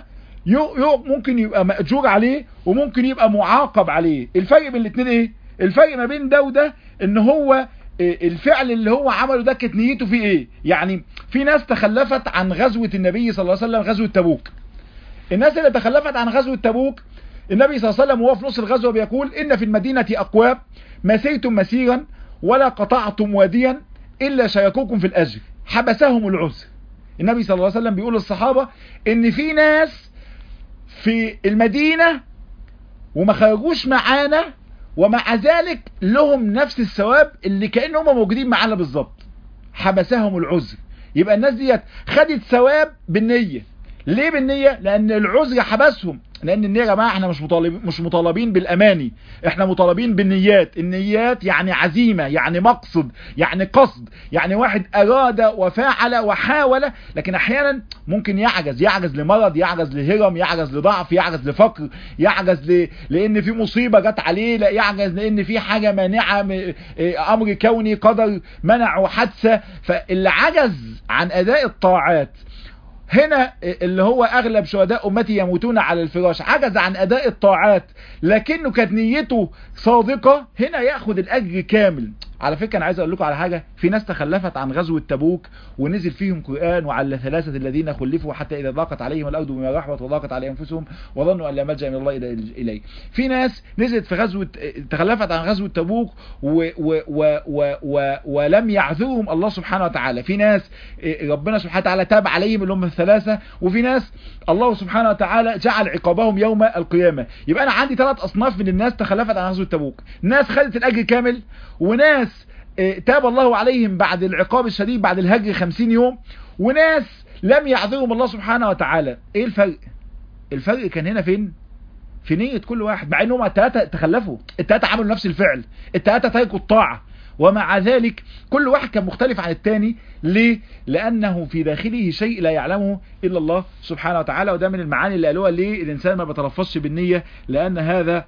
ممكن يبقى مأجور عليه وممكن يبقى معاقب عليه. الفرق بين الاثنين ايه؟ الفرق ما بين ده وده ان هو الفعل اللي هو عمله ده كانت نيته فيه ايه. يعني في ناس تخلفت عن غزوة النبي صلى الله عليه وسلم، غزوة تبوك. الناس اللي تخلفت عن غزوة تبوك، النبي صلى الله عليه وسلم وهو في نص الغزوة بيقول ان في المدينة اقوام ما سيتم مسيرا ولا قطعتم واديا الا شاركوكم في الاجر حبسهم العذر. النبي صلى الله عليه وسلم بيقول للصحابة ان في ناس في المدينة وما خرجوش معانا، ومع ذلك لهم نفس الثواب اللي كأنهم موجودين معانا بالظبط، حبسهم العذر. يبقى الناس ديت خدت ثواب بالنية. ليه بالنية؟ لأن العذر حبسهم. لأن النية يا جماعة احنا مش مطالبين بالأماني، احنا مطالبين بالنيات. النيات يعني عزيمة، يعني مقصد، يعني قصد، يعني واحد أراد وفاعل وحاول، لكن أحيانا ممكن يعجز لمرض، يعجز لهرم، يعجز لضعف، يعجز لفقر، يعجز لأن في مصيبة جت عليه، لا يعجز لأن في حاجة مانعة، أمر كوني قدر منع حادثة. فاللي عجز عن أداء الطاعات هنا اللي هو اغلب شهداء امتي يموتون على الفراش، عجز عن اداء الطاعات لكنه كانت نيته صادقة، هنا ياخد الاجر كامل. على فكرة انا عايز اقول لكم على حاجة، في ناس تخلفت عن غزوة تبوك ونزل فيهم قرآن وعلى ثلاثة الذين خلفوا حتى اذا ضاقت عليهم الارض بما رحبت وضاقت على انفسهم وظنوا ان لا ملجأ من الله اليه. في ناس نزلت في غزوة، تخلفت عن غزوة تبوك ولم يعذرهم الله سبحانه وتعالى. في ناس ربنا سبحانه وتعالى تاب عليهم اللي هم الثلاثة، وفي ناس الله سبحانه وتعالى جعل عقابهم يوم القيامة. يبقى انا عندي 3 اصناف من الناس تخلفت عن غزوة تبوك: ناس خدت الاجر كامل، وناس تاب الله عليهم بعد العقاب الشديد بعد الهجر 50 يوم، وناس لم يعذرهم الله سبحانه وتعالى. ايه الفرق؟ الفرق كان هنا فين؟ في نية كل واحد. مع انهم الثلاثة تخلفوا، الثلاثة عملوا نفس الفعل، الثلاثة تركوا الطاعة، ومع ذلك كل واحد كان مختلف عن الثاني. ليه؟ لأنه في داخله شيء لا يعلمه إلا الله سبحانه وتعالى. وده من المعاني اللي قالوها ليه الإنسان ما بيتلفظش بالنية، لأن هذا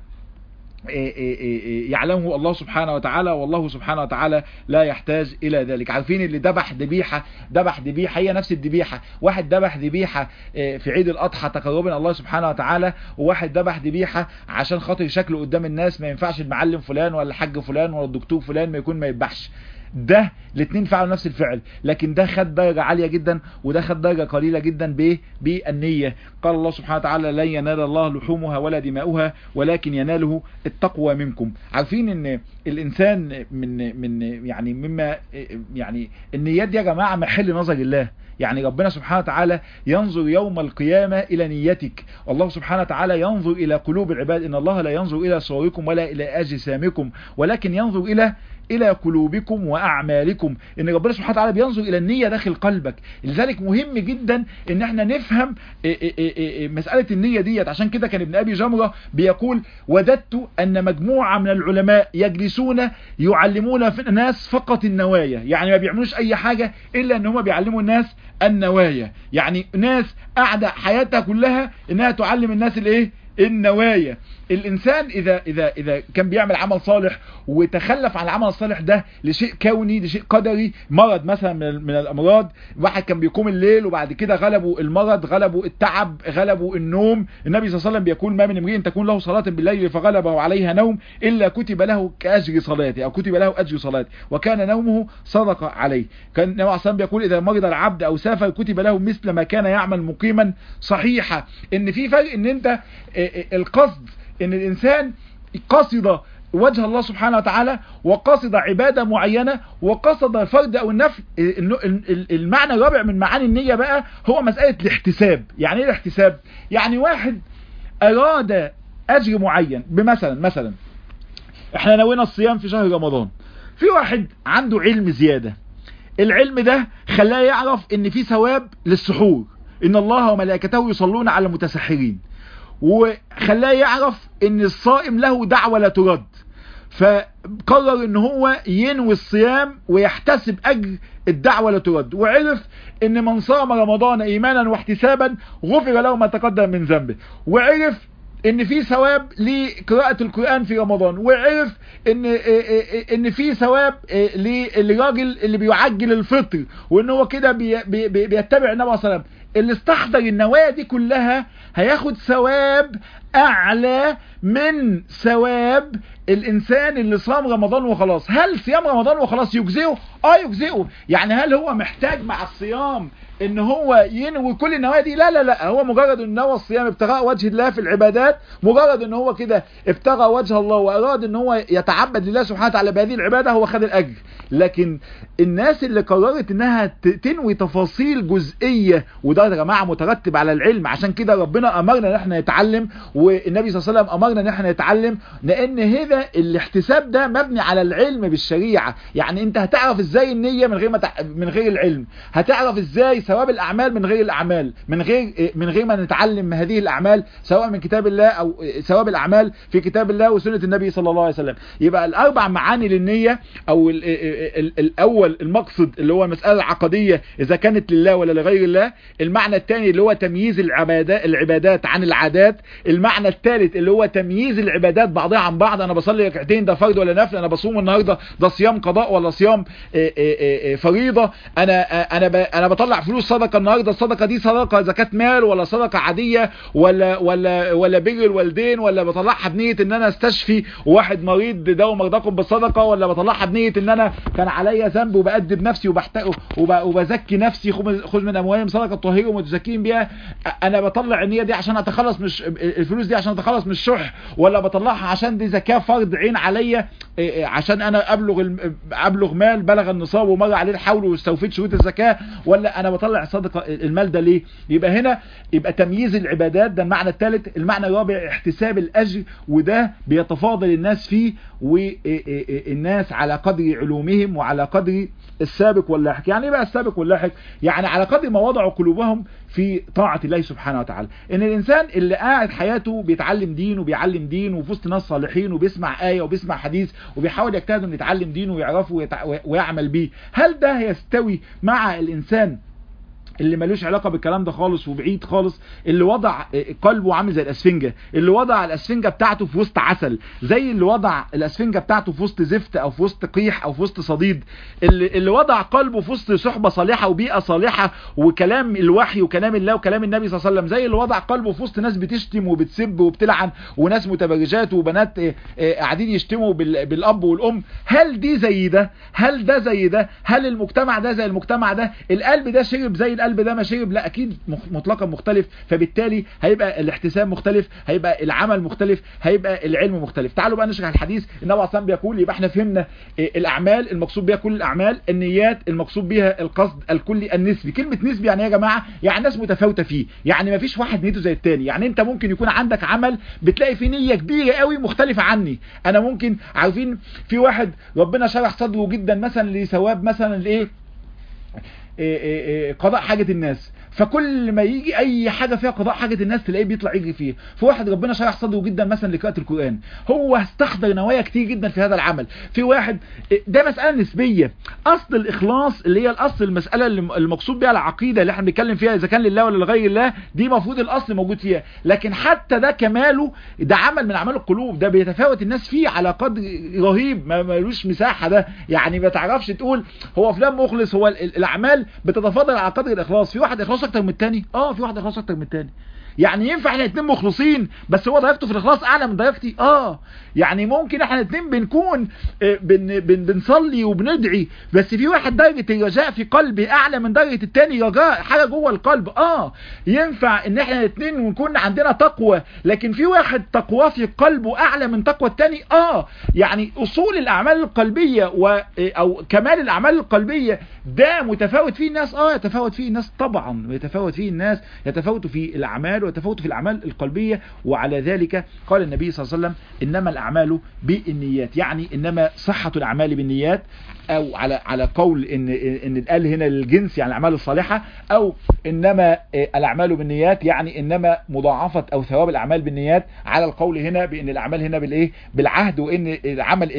يعلمه الله سبحانه وتعالى، والله سبحانه وتعالى لا يحتاج إلى ذلك. عارفين اللي ذبح ذبيحة هي نفس الذبيحة. واحد ذبح ذبيحة في عيد الأضحى تقربا الله سبحانه وتعالى، وواحد ذبح ذبيحة عشان خاطر شكله قدام الناس، ما ينفعش المعلم فلان ولا الحاج فلان ولا الدكتور فلان ما يكون ما يذبحش. ده الاثنين فعلوا نفس الفعل، لكن ده خد درجة عالية جدا وده خد درجة قليلة جدا بالنية. قال الله سبحانه وتعالى: لن ينال الله لحومها ولا دماؤها ولكن يناله التقوى منكم. عارفين ان الانسان يعني النيات دي يا جماعة محل نظر الله. يعني ربنا سبحانه وتعالى ينظر يوم القيامة إلى نيتك، والله سبحانه وتعالى ينظر إلى قلوب العباد. إن الله لا ينظر إلى صوركم ولا إلى أجسامكم ولكن ينظر إلى قلوبكم وأعمالكم. إن ربنا سبحانه وتعالى بينظر إلى النية داخل قلبك. لذلك مهم جدا إن احنا نفهم مسألة النية ديت. عشان كده كان ابن أبي جمرة بيقول: وددت أن مجموعة من العلماء يجلسون يعلمون في الناس فقط النوايا. يعني ما بيعملوش أي حاجة إلا أن هم بيعلموا الناس النوايا. يعني ناس قاعدة حياتها كلها إنها تعلم الناس النوايا. الانسان اذا كان بيعمل عمل صالح وتخلف عن العمل الصالح ده لشيء كوني، لشيء قدري، مرض مثلا من الامراض، واحد كان بيقوم الليل وبعد كده غلبوا المرض، غلبوا التعب، غلبوا النوم. النبي صلى الله عليه وسلم بيقول: ما من امرئ تكون له صلاة بالليل فغلبه عليها نوم الا كتب له كاجر صلاته، او كتب له اجر صلاته وكان نومه صدقة عليه. كان النبي صلى الله عليه وسلم بيقول: اذا مرض العبد او سافر كتب له مثل ما كان يعمل مقيما صحيحة. ان في فرق ان انت القصد ان الانسان قصد وجه الله سبحانه وتعالى، وقصد عبادة معينة، وقصد الفرد او النفل. المعنى الرابع من معاني النية بقى هو مسألة الاحتساب. يعني ايه الاحتساب؟ يعني واحد اراد اجر معين، مثلا احنا نوينا الصيام في شهر رمضان، في واحد عنده علم زيادة، العلم ده خلاه يعرف ان في ثواب للسحور، ان الله وملائكته يصلون على المتسحرين، وخلاه يعرف ان الصائم له دعوة لا ترد، فقرر ان هو ينوي الصيام ويحتسب اجر الدعوة لا ترد، وعرف ان من صام رمضان ايمانا واحتسابا غفر له ما تقدم من ذنبه، وعرف ان في ثواب لقراءة القرآن في رمضان، وعرف ان في ثواب للراجل اللي بيعجل الفطر، وان هو كده بيتبع النبي صلى الله عليه وسلم. اللي استحضر النوايا دي كلها هياخد ثواب اعلى من ثواب الانسان اللي صام رمضان وخلاص. هل صيام رمضان وخلاص يجزئه؟ يجزئه. يعني هل هو محتاج مع الصيام ان هو ينوي كل النوايا دي؟ لا، هو مجرد ان نوى الصيام ابتغاء وجه الله في العبادات، مجرد ان هو كده ابتغى وجه الله واراد ان هو يتعبد لله سبحانه وتعالى بهذه العبادة، هو خد الاجر. لكن الناس اللي قررت انها تنوي تفاصيل جزئية، وده يا جماعة مترتب على العلم، عشان كده ربنا امرنا ان احنا نتعلم، والنبي صلى الله عليه وسلم امرنا ان احنا نتعلم، لان هذا الاحتساب ده مبني على العلم بالشريعة. يعني انت هتعرف ازاي النية من غير العلم، هتعرف ازاي ثواب الاعمال من غير الاعمال، من غير ما نتعلم هذه الاعمال سواء من كتاب الله او ثواب الاعمال في كتاب الله وسنة النبي صلى الله عليه وسلم. يبقى الاربع معاني للنية، او الاول المقصد اللي هو المسألة العقدية اذا كانت لله ولا لغير الله، المعنى الثاني اللي هو تمييز العبادات عن العادات، المعنى الثالث اللي هو تمييز العبادات بعضها عن بعض، انا بصلي ركعتين ده فرض ولا نفل، انا بصوم النهارده ده صيام قضاء ولا صيام فريضة، انا بطلع فلوس صدقة النهارده، الصدقة دي صدقة زكاة مال ولا صدقة عادية ولا بر الوالدين، ولا بطلعها بنية ان انا استشفي واحد مريض داووا مرضاكم بالصدقة، ولا بطلعها بنية ان انا كان عليا ذنب وبأدب نفسي وبزكي نفسي، خذ من اموالهم صدقة طهيرهم وتزكيهم بها. انا بطلع النية دي عشان اتخلص مش الفلوس دي عشان اتخلص من الشح، ولا بطلعها عشان دي زكاة فرض عين عليا عشان انا ابلغ مال بلغ النصاب ومر عليه الحول واستوفيت شروط الزكاة، ولا انا بطلع صدقة المال ده ليه؟ يبقى هنا تمييز العبادات، ده المعنى الثالث. المعنى الرابع احتساب الاجر، وده بيتفاضل الناس فيه، والناس على قدر علومهم وعلى قدر السابق واللاحق. يعني ايه بقى السابق واللاحق؟ يعني على قدر ما وضعوا قلوبهم في طاعة الله سبحانه وتعالى. ان الانسان اللي قاعد حياته بيتعلم دين وبيعلم دين وفي وسط ناس صالحين وبيسمع آية وبيسمع حديث وبيحاول يجتهد انه يتعلم دين ويعرفه ويعمل بيه، هل ده يستوي مع الانسان اللي ملوش علاقة بالكلام ده خالص وبعيد خالص، اللي وضع قلبه عامل زي الاسفنجة، اللي وضع الاسفنجة بتاعته في وسط عسل، زي اللي وضع الاسفنجة بتاعته في وسط زفت او في وسط قيح او في وسط صديد، اللي وضع قلبه في وسط صحبة صالحة وبيئة صالحة وكلام الوحي وكلام الله وكلام النبي صلى الله عليه وسلم، زي اللي وضع قلبه في وسط ناس بتشتم وبتسب وبتلعن وناس متبرجات وبنات قاعدين يشتموا بالاب والام. هل دي زي ده؟ هل ده زي ده؟ هل المجتمع ده زي المجتمع ده؟ القلب ده شرب زي القلب ده ما شرب؟ لا، اكيد مطلقا مختلف. فبالتالي هيبقى الاحتساب مختلف، هيبقى العمل مختلف، هيبقى العلم مختلف. تعالوا بقى نشرح الحديث. النبي عليه الصلاه والسلام بيقول، يبقى احنا فهمنا الاعمال المقصود بها كل الاعمال، النيات المقصود بها القصد الكلي النسبي. كلمه نسبي يعني ايه يا جماعه؟ يعني ناس متفاوته فيه، يعني ما فيش واحد نيته زي الثاني. يعني انت ممكن يكون عندك عمل بتلاقي فيه نيه كبيره قوي مختلفه عني. انا ممكن عارفين في واحد ربنا شرح صدره جدا مثلا لثواب مثلا الايه قضاء حاجة الناس، فكل ما يجي اي حاجة فيها قضاء حاجة الناس تلاقيه بيطلع يجري فيه. في واحد ربنا شرح صدره جدا مثلا لقراءة القرآن، هو استحضر نوايا كتير جدا في هذا العمل. في واحد ده مسألة نسبية، اصل الاخلاص اللي هي الاصل المسألة المقصود بها العقيدة اللي احنا بنتكلم فيها اذا كان لله ولا لغير الله، دي مفروض الاصل موجود فيها، لكن حتى ده كماله ده عمل من اعمال القلوب، ده بيتفاوت الناس فيه على قدر رهيب ما ملوش مساحة ده، يعني ما تعرفش تقول هو فلان مخلص. هو الاعمال بتتفاضل على قدر الاخلاص، في واحد اخلاص اكتر من الثاني، في واحد اخلاص اكتر من الثاني. يعني ينفع احنا الاثنين مخلصين بس هو درجته في الاخلاص اعلى من درجتي؟ يعني ممكن احنا الاثنين بنكون بنصلي وبندعي، بس في واحد درجة الرجاء في قلبي اعلى من درجة الثاني، رجاء حاجة جوه القلب. ينفع ان احنا الاثنين نكون عندنا تقوى، لكن في واحد تقوى في قلبه اعلى من تقوى الثاني. يعني اصول الاعمال القلبية او كمال الاعمال القلبية ده متفاوت فيه الناس، يتفاوت فيه الناس طبعا، ويتفاوت فيه الناس، يتفاوتوا في الاعمال ويتفاوتوا في الاعمال القلبية. وعلى ذلك قال النبي صلى الله عليه وسلم انما الاعمال بالنيات، يعني انما صحة الاعمال بالنيات، او على قول ان الال هنا للجنس يعني الاعمال الصالحة، او انما الاعمال بالنيات يعني انما مضاعفة او ثواب الاعمال بالنيات، على القول هنا بان الاعمال هنا بالايه بالعهد، وان العمل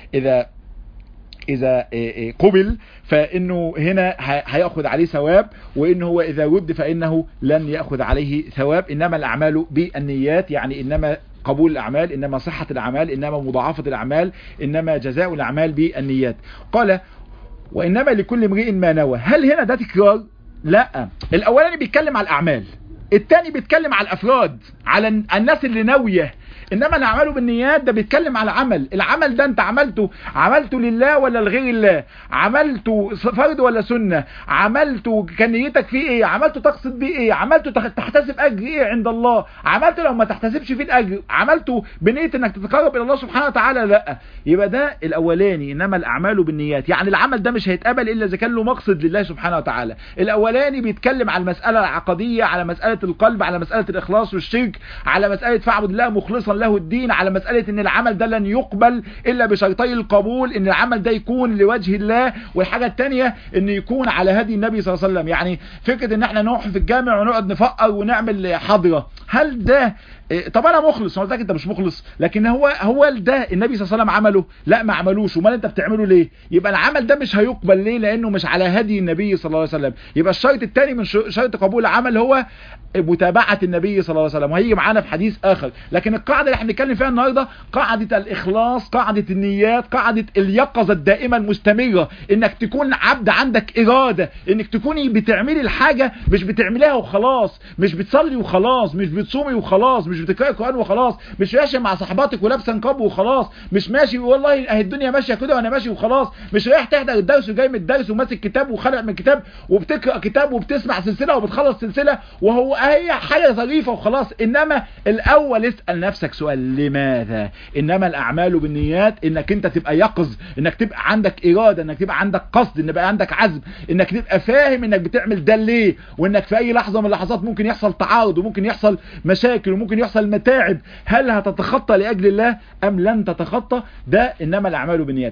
اذا قبل فانه هنا هيأخذ عليه ثواب، وانه هو اذا رد فانه لن يأخذ عليه ثواب. انما الاعمال بالنيات يعني انما قبول الاعمال، انما صحة الاعمال، انما مضاعفة الاعمال، انما جزاء الاعمال بالنيات. قال وانما لكل امرئ ما نوى. هل هنا ده تكرار؟ لا، الاولاني بيتكلم على الاعمال، الثاني بيتكلم على الافراد، على الناس اللي ناويه. انما الاعمال بالنيات ده بيتكلم على العمل ده انت عملته لله ولا لغير الله، عملته فرض ولا سنة، عملته كان نيتك فيه ايه، عملته تقصد بيه ايه، عملته تحتسب اجر ايه عند الله، عملته لو ما تحتسبش فيه الاجر، عملته بنية انك تتقرب الى الله سبحانه وتعالى، لا. يبقى ده الاولاني انما الاعمال بالنيات، يعني العمل ده مش هيتقبل الا اذا كان له مقصد لله سبحانه وتعالى. الاولاني بيتكلم على المسألة العقدية، على مسألة القلب، على مسألة الاخلاص والشرك، على مسألة فاعبد الله مخلصا له الدين، على مسألة ان العمل ده لن يقبل الا بشرطي القبول، ان العمل ده يكون لوجه الله، والحاجة التانية ان يكون على هدي النبي صلى الله عليه وسلم. يعني فكرة ان احنا نروح في الجامع ونقعد نفقر ونعمل حضرة، هل ده طب انا مخلص؟ انا قلت لك انت مش مخلص، لكن هو ده النبي صلى الله عليه وسلم عمله؟ لا، ما عملوش. امال انت بتعمله ليه؟ يبقى العمل ده مش هيقبل ليه؟ لانه مش على هدي النبي صلى الله عليه وسلم. يبقى الشرط الثاني من شرط قبول العمل هو متابعة النبي صلى الله عليه وسلم، وهيجي معانا في حديث اخر. لكن القاعدة اللي احنا بنتكلم فيها النهارده قاعدة الاخلاص، قاعدة النيات، قاعدة اليقظة الدائمة المستمرة، انك تكون عبد عندك ارادة، انك تكوني بتعملي الحاجة مش بتعمليها وخلاص، مش بتصلي وخلاص، مش بتصومي وخلاص، مش بتقرأي القرآن وخلاص، مش ماشي مع صحباتك ولابسه نقاب وخلاص، مش ماشي والله اهي الدنيا ماشيه كده وانا ماشي وخلاص، مش رايح تحضر الدرس وجاي من الدرس وماسك كتاب وخلق من كتاب وبتقرأ كتاب وبتسمع سلسلة وبتخلص سلسلة وهو هي حاجة ظريفة وخلاص. انما الاول اسأل نفسك سؤال: لماذا؟ انما الاعمال بالنيات انك انت تبقى يقظ، انك تبقى عندك ارادة، انك تبقى عندك قصد، انك يبقى عندك عزم، انك تبقى فاهم انك بتعمل ده ليه، وانك في اي لحظة من اللحظات ممكن يحصل تعارض وممكن يحصل مشاكل وممكن يحصل متاعب، هل هتتخطى لاجل الله ام لن تتخطى؟ ده انما الاعمال بالنيات.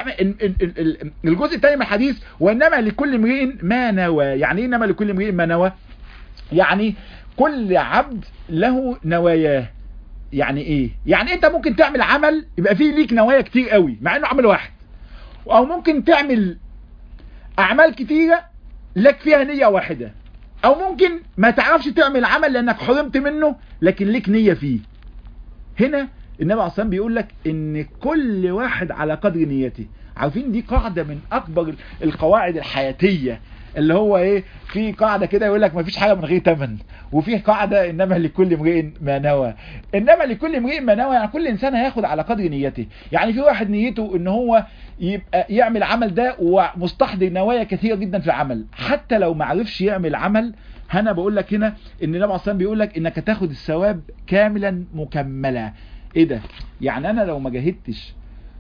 الجزء الثاني من الحديث: وانما لكل امرئ ما نوى. يعني ايه انما لكل امرئ ما نوى؟ يعني كل عبد له نواياه. يعني ايه؟ يعني انت ممكن تعمل عمل يبقى فيه ليك نوايا كتير قوي مع انه عمل واحد، او ممكن تعمل اعمال كتيرة لك فيها نية واحدة، او ممكن ما تعرفش تعمل عمل لانك حرمت منه لكن ليك نية فيه. هنا النبي عليه الصلاة بيقول لك ان كل واحد على قدر نيته. عارفين دي قاعدة من اكبر القواعد الحياتية، اللي هو ايه، في قاعدة كده يقول لك مفيش حاجة من غير تمن، وفي قاعدة انما لكل امرئ ما نوى. انما لكل امرئ ما نوى يعني كل انسان هياخد على قدر نيته. يعني في واحد نيته ان هو يبقى يعمل عمل ده ومستحضر نوايا كثيرة جدا في العمل، حتى لو ما عرفش يعمل عمل. هنا بقول لك هنا ان النبي عليه الصلاة بيقول لك انك تاخد الثواب كاملا مكملا. ايه ده؟ يعني انا لو ما جاهدتش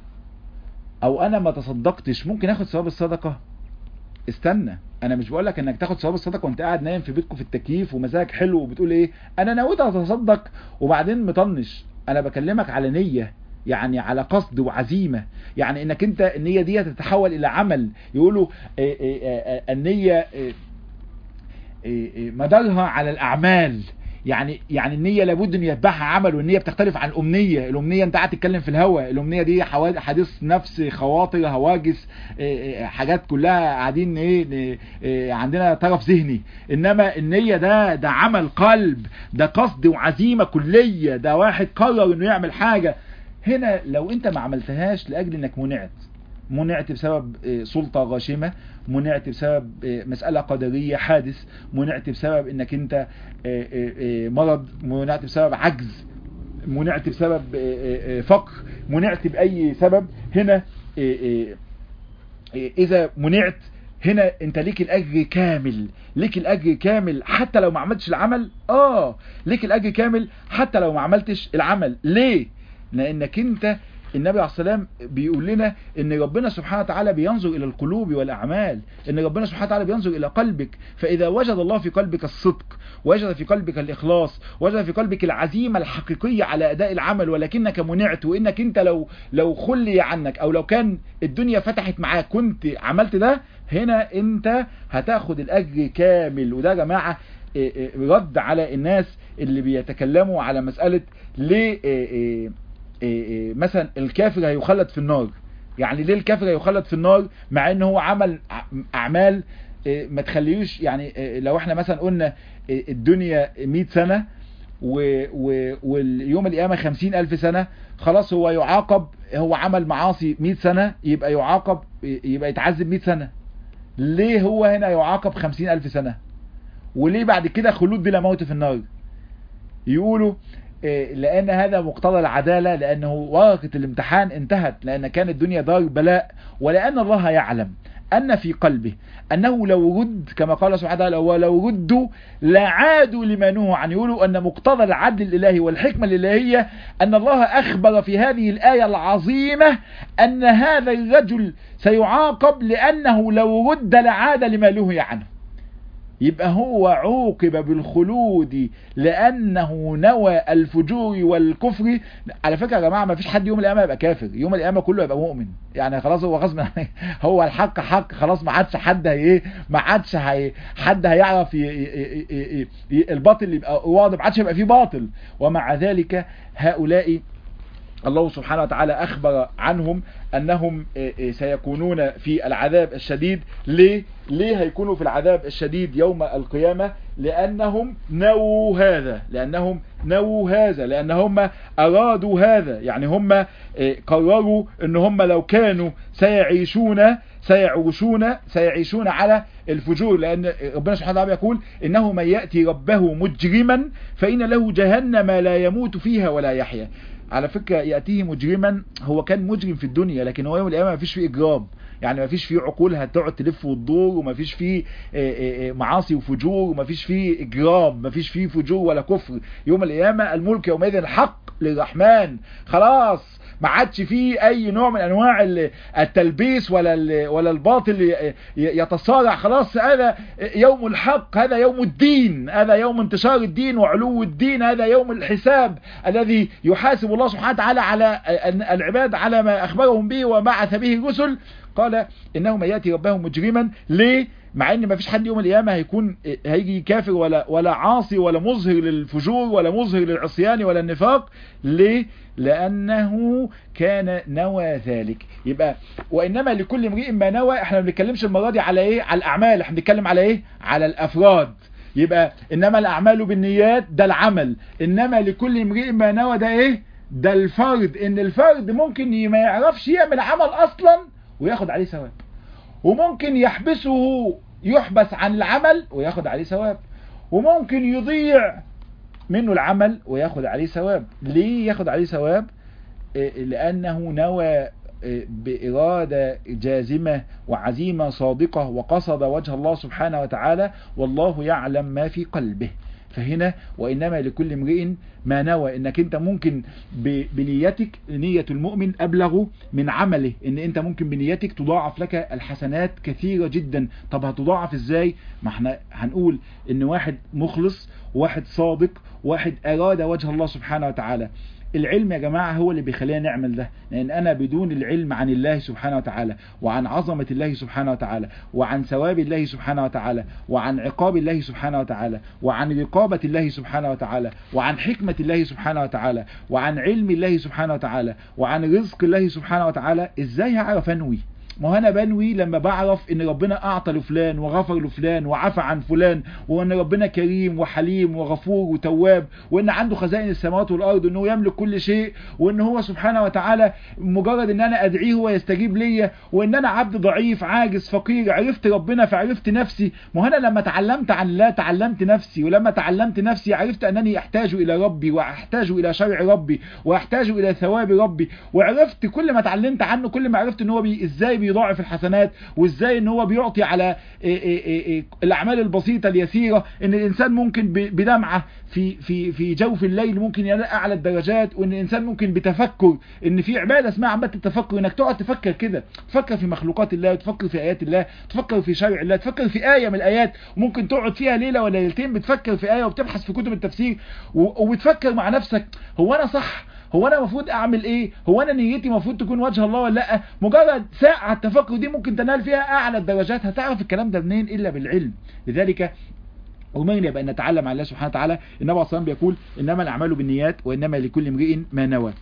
او انا ما تصدقتش ممكن اخد ثواب الصدقة؟ استنى، انا مش بقول لك انك تاخد ثواب الصدقه وانت قاعد نايم في بيتكم في التكييف ومزاجك حلو وبتقول ايه انا نويت اتصدق وبعدين مطنش. انا بكلمك على نيه، يعني على قصد وعزيمة، يعني انك انت النية دي تتحول الى عمل. يقولوا النية مدارها على الاعمال، يعني النية لابد ان يتبعها عمل، والنية بتختلف عن الامنية. الامنية انت قاعد تتكلم في الهوا، الامنية دي حديث نفس، خواطر، هواجس، حاجات كلها قاعدين عندنا طرف ذهني. انما النية ده عمل قلب، ده قصد وعزيمة كلية، ده واحد قرر انه يعمل حاجة. هنا لو انت ما عملتهاش لاجل انك منعت بسبب سلطة غاشمة، منعت بسبب مسألة قدرية، حادث، منعت بسبب انك انت مرض، منعت بسبب عجز، منعت بسبب فقر، منعت بأي سبب، هنا اذا منعت هنا انت ليك الاجر كامل، ليك الاجر كامل حتى لو ما عملتش العمل. ليك الاجر كامل حتى لو ما عملتش العمل. ليه؟ لانك انت النبي عليه السلام بيقول لنا ان ربنا سبحانه وتعالى بينظر الى القلوب والاعمال، ان ربنا سبحانه وتعالى بينظر الى قلبك. فاذا وجد الله في قلبك الصدق، وجد في قلبك الاخلاص، وجد في قلبك العزيمة الحقيقية على اداء العمل، ولكنك منعت، وانك انت لو خلي عنك او لو كان الدنيا فتحت معاك كنت عملت ده، هنا انت هتاخد الاجر كامل. وده يا جماعة رد على الناس اللي بيتكلموا على مسألة ليه مثلا الكافر هيخلد في النار. يعني ليه الكافر هيخلد في النار مع انه هو عمل اعمال ما تخليوش، يعني لو احنا مثلا قلنا الدنيا 100 سنة واليوم القيامة 50,000 سنة، خلاص هو يعاقب، هو عمل معاصي 100 سنة يبقى يعاقب، يبقى يتعذب 100 سنة. ليه هو هنا يعاقب 50,000 سنة؟ وليه بعد كده خلود بلا موت في النار؟ يقولوا لأن هذا مقتضى العدالة، لأنه ورقة الامتحان انتهت، لأن كانت الدنيا دار بلاء، ولأن الله يعلم أن في قلبه أنه لو رد، كما قال سبحانه وتعالى ولو ردوا لعادوا لما نهوا عنه. يقولوا أن مقتضى العدل الإلهي والحكمة الإلهية أن الله أخبر في هذه الآية العظيمة أن هذا الرجل سيعاقب لأنه لو رد لعاد لما نهي عنه. يبقى هو عوقب بالخلود لأنه نوى الفجور والكفر. على فكرة يا جماعة ما فيش حد يوم القيامة يبقى كافر، يوم القيامة كله يبقى مؤمن. يعني خلاص هو غصب هو الحق حق، خلاص ما عادش حد ما عادش حد هيعرف الباطل يبقى واضح، ما عادش يبقى فيه باطل. ومع ذلك هؤلاء الله سبحانه وتعالى أخبر عنهم أنهم سيكونون في العذاب الشديد. ليه هيكونوا في العذاب الشديد يوم القيامة؟ لأنهم نووا هذا، لأنهم أرادوا هذا. يعني هم قرروا أن هم لو كانوا سيعيشون على الفجور. لأن ربنا سبحانه وتعالى يقول إنه من يأتي ربه مجرما فإن له جهنم لا يموت فيها ولا يحيا. على فكرة يأتيه مجرما، هو كان مجرم في الدنيا، لكن هو يوم القيامة ما فيش فيه إجرام، يعني ما فيش فيه عقول هتقعد تلف وتدور، وما فيش فيه معاصي وفجور، وما فيش فيه إجرام، ما فيش فيه فجور ولا كفر. يوم القيامة الملك يومئذ الحق للرحمن، خلاص ما عادش فيه اي نوع من انواع التلبيس ولا الباطل يتصارع. خلاص هذا يوم الحق، هذا يوم الدين، هذا يوم انتشار الدين وعلو الدين، هذا يوم الحساب الذي يحاسب الله سبحانه وتعالى على العباد على ما اخبرهم به وبعث به الرسل. قال انه من ياتي ربه مجرما. ليه؟ مع ان ما فيش حد يوم القيامه هيجي كافر ولا عاصي ولا مظهر للفجور ولا مظهر للعصيان ولا النفاق. ليه؟ لانه كان نوى ذلك. يبقى وانما لكل امرئ ما نوى. احنا ما بنتكلمش المره دي على ايه؟ على الاعمال، احنا بنتكلم على ايه؟ على الافراد. يبقى انما الاعمال بالنيات ده العمل، انما لكل امرئ ما نوى ده ايه؟ ده الفرد. ان الفرد ممكن ما يعرفش يعمل عمل اصلا وياخد عليه ثواب، وممكن يحبس عن العمل وياخد عليه ثواب، وممكن يضيع منه العمل وياخد عليه ثواب. ليه ياخد عليه ثواب؟ لأنه نوى بإرادة جازمة وعزيمة صادقة وقصد وجه الله سبحانه وتعالى، والله يعلم ما في قلبه. فهنا وإنما لكل امرئ ما نوى. انك انت ممكن بنيتك، نية المؤمن أبلغ من عمله، ان انت ممكن بنيتك تضاعف لك الحسنات كثيرة جدا. طب هتضاعف ازاي؟ ما احنا هنقول ان واحد مخلص، واحد صادق، واحد أراد وجه الله سبحانه وتعالى، العلم يا جماعة هو اللي بيخلينا نعمل ده، لأن أنا بدون العلم عن الله سبحانه وتعالى وعن عظمة الله سبحانه وتعالى وعن ثواب الله سبحانه وتعالى وعن عقاب الله سبحانه وتعالى وعن رقابة الله سبحانه وتعالى وعن حكمة الله سبحانه وتعالى وعن علم الله سبحانه وتعالى وعن رزق الله سبحانه وتعالى، إزاي هعرف أنوي؟ ما هو انا بنوي لما بعرف ان ربنا اعطى لفلان وغفر لفلان وعفى عن فلان، وان ربنا كريم وحليم وغفور وتواب، وان عنده خزائن السماوات والارض، وانه يملك كل شيء، وان هو سبحانه وتعالى مجرد ان انا ادعيه هو يستجيب ليا، وان انا عبد ضعيف عاجز فقير، عرفت ربنا فعرفت نفسي. ما انا لما تعلمت عن الله تعلمت نفسي، ولما تعلمت نفسي عرفت انني احتاج الى ربي واحتاج الى شرع ربي واحتاج الى ثواب ربي، وعرفت كل ما تعلمت عنه كل ما عرفت ان هو ازاي بيضاعف الحسنات، وازاي ان هو بيعطي على الاعمال البسيطه اليسيره، ان الانسان ممكن بدمعه في جوف الليل ممكن ينال اعلى الدرجات، وان الانسان ممكن بتفكر، ان في عباده اسمها عباده التفكر، انك تقعد تفكر كده، تفكر في مخلوقات الله، تفكر في ايات الله، تفكر في شرع الله، تفكر في ايه من الايات، وممكن تقعد فيها ليله ولا ليلتين بتفكر في ايه وبتبحث في كتب التفسير وبتفكر مع نفسك، هو انا صح؟ هو انا المفروض اعمل ايه؟ هو انا نيتي المفروض تكون وجه الله ولا لا؟ مجرد ساعه التفكر دي ممكن تنال فيها اعلى الدرجات. هتعرف الكلام ده منين الا بالعلم؟ لذلك أمرنا بأن نتعلم عن الله سبحانه وتعالى. النبي عليه الصلاة والسلام بيقول إنما الأعمال بالنيات وإنما لكل امرئ ما نوى.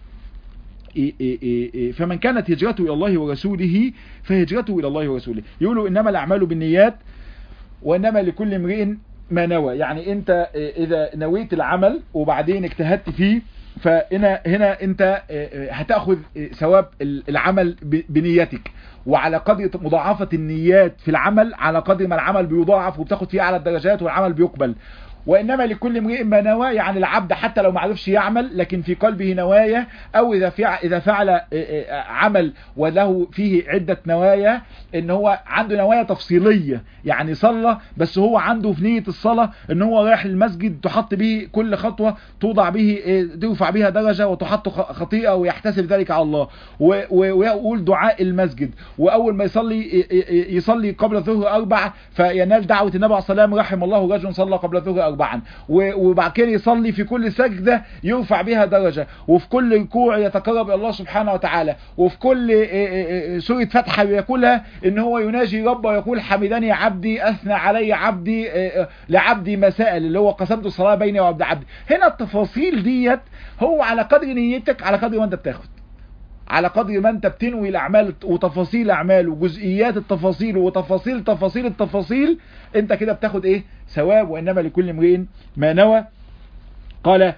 فمن كانت هجرته إلى الله ورسوله فهجرته إلى الله ورسوله. يقولوا إنما الأعمال بالنيات وإنما لكل امرئ ما نوى، يعني أنت إذا نويت العمل وبعدين اجتهدت فيه فهنا أنت هتأخذ ثواب العمل بنيتك، وعلى قدر مضاعفة النيات في العمل على قدر ما العمل بيضاعف وبتاخد فيه اعلى الدرجات والعمل بيقبل. وإنما لكل امرئ ما نوى، يعني العبد حتى لو ما عرفش يعمل لكن في قلبه نوايا، أو إذا فعل عمل وله فيه عدة نوايا، إن هو عنده نوايا تفصيلية، يعني صلى بس هو عنده في نية الصلاة إن هو رايح المسجد تحط به كل خطوة توضع به ترفع بها درجة وتحط خطيئة ويحتسب ذلك على الله، ويقول دعاء المسجد، وأول ما يصلي قبل الظهر 4 فينال دعوة النبي عليه الصلاة والسلام رحم الله رجل صلى قبل الظهر 4، وبعد كده يصلي في كل سجدة يرفع بها درجة، وفي كل ركوع يتقرب إلى الله سبحانه وتعالى، وفي كل سورة فتحة يقولها إن هو يناجي ربه ويقول حمدني عبدي أثنى علي عبدي لعبدي ما سأل، اللي هو قسمت الصلاة بيني وعبد عبدي. هنا التفاصيل ديت هو على قدر نيتك، على قدر ما انت بتاخد، على قدر ما انت بتنوي الاعمال وتفاصيل الاعمال وجزئيات التفاصيل وتفاصيل تفاصيل التفاصيل، انت كده بتاخد ايه؟ ثواب. وانما لكل امرئ ما نوى. قال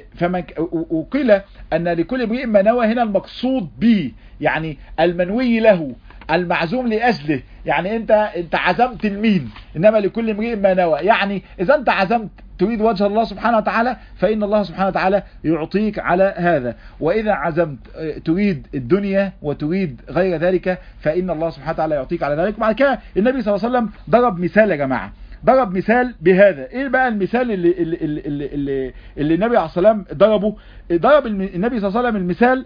وقيل ان لكل امرئ ما نوى هنا المقصود به يعني المنوي له، المعزوم لاجله، يعني انت عزمت لمين؟ انما لكل امرئ ما نوى، يعني اذا انت عزمت تريد وجه الله سبحانه وتعالى فإن الله سبحانه وتعالى يعطيك على هذا، وإذا عزمت تريد الدنيا وتريد غير ذلك فإن الله سبحانه وتعالى يعطيك على ذلك. وبعد كده النبي صلى الله عليه وسلم ضرب مثال يا جماعة، ضرب مثال بهذا. ايه بقى المثال اللي النبي عليه الصلاة والسلام ضربه؟ ضرب النبي صلى الله عليه وسلم المثال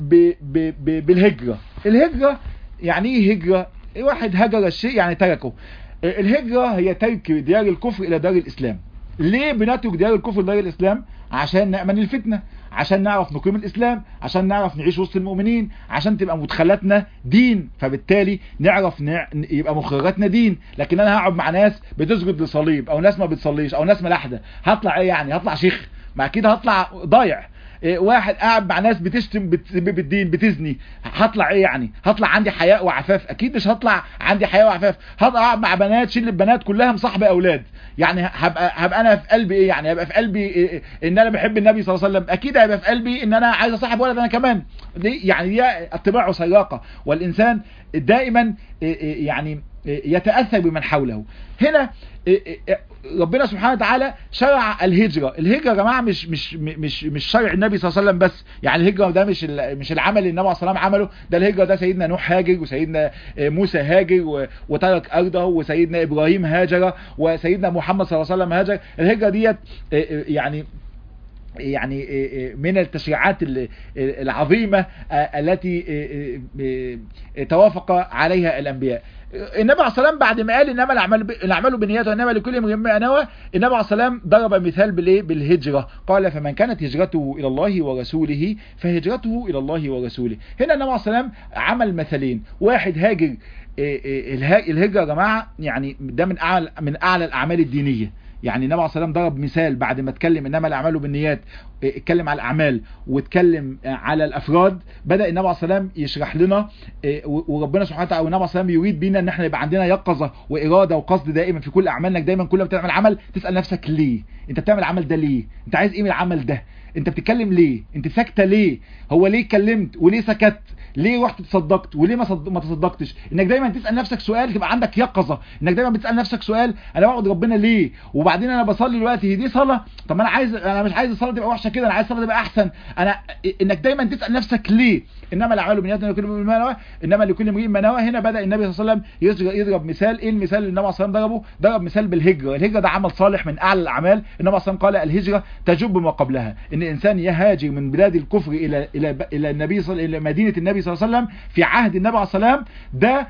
بالهجرة. الهجرة يعني ايه هجرة؟ واحد هجر الشيء يعني تركه. الهجرة هي ترك ديار الكفر إلى دار الإسلام. ليه بنترك ديار الكفر لدار الإسلام؟ عشان نأمن الفتنة، عشان نعرف نقيم الإسلام، عشان نعرف نعيش وسط المؤمنين، عشان تبقى مدخلاتنا دين، فبالتالي نعرف يبقى مخرجاتنا دين. لكن أنا هقعد مع ناس بتسجد لصليب أو ناس ما بتصليش أو ناس ملاحدة، هطلع إيه يعني؟ هطلع شيخ؟ ما أكيد هطلع ضايع. واحد قاعد مع ناس بتشتم بالدين بتزني، هطلع ايه يعني؟ هطلع عندي حياء وعفاف؟ اكيد مش هطلع عندي حياء وعفاف. هطلع مع بنات شله بنات كلها مصاحبه اولاد، يعني هبقى انا في قلبي ايه يعني؟ هيبقى في قلبي إيه؟ ان انا بحب النبي صلى الله عليه وسلم؟ اكيد هيبقى في قلبي ان انا عايز اصاحب ولد انا كمان. يعني دي اتباع وسياقه، والانسان دائما يعني يتأثر بمن حوله. هنا ربنا سبحانه وتعالى شرع الهجرة. الهجرة يا جماعة مش شرع النبي صلى الله عليه وسلم بس، يعني الهجرة ده مش العمل اللي النبي صلى الله عليه وسلم عمله، ده الهجرة ده سيدنا نوح هاجر، وسيدنا موسى هاجر وترك أرضه، وسيدنا إبراهيم هاجر، وسيدنا محمد صلى الله عليه وسلم هاجر. الهجرة ديت يعني يعني من التشريعات العظيمة التي توافق عليها الأنبياء. النبي عليه الصلاة والسلام بعد ما قال إنما الأعمال بالنيات وإنما لكل امرئ ما نوى، النبي عليه الصلاة والسلام ضرب مثال بالهجرة، قال فمن كانت هجرته إلى الله ورسوله فهجرته إلى الله ورسوله. هنا النبي عليه الصلاة والسلام عمل مثلين، واحد هاجر. الهجرة يا جماعة يعني ده من أعلى الأعمال الدينية. يعني النبي عليه الصلاة والسلام ضرب مثال بعد ما اتكلم انما الاعمال بالنيات، اتكلم على الاعمال واتكلم على الافراد. بدا النبي عليه الصلاة والسلام يشرح لنا، وربنا سبحانه وتعالى والنبي عليه الصلاة والسلام يريد بينا ان احنا يبقى عندنا يقظه واراده وقصد دائما في كل اعمالنا. دايما كل ما بتعمل عمل تسال نفسك ليه انت بتعمل العمل ده، ليه انت عايز ايه من العمل ده، انت بتتكلم ليه، انت ساكته ليه، هو ليه اتكلمت وليه سكت، ليه رحت تصدقت وليه ما تصدقتش. انك دايما تسال نفسك سؤال، تبقى عندك يقظه انك دايما بتسال نفسك سؤال، انا بعبد ربنا ليه، وبعدين انا بصلي دلوقتي، هي دي صلاه؟ طب انا مش عايز الصلاه تبقى وحشه كده، انا عايز الصلاه تبقى احسن. انك دايما تسال نفسك ليه. انما الاعمال بالنيات انما لكل امرئ ما نوى. هنا بدا النبي صلى الله عليه وسلم يضرب مثال. ايه المثال اللي النبي صلى الله عليه وسلم ضرب مثال بالهجره. الهجره ده عمل صالح من اعلى الاعمال. النبي صلى الله عليه وسلم قال الهجره تجب ما قبلها، ان الانسان يهاجر من بلاد الكفر الى النبي الى مدينه النبي صلى الله عليه وسلم في عهد النبي عليه الصلاه والسلام. ده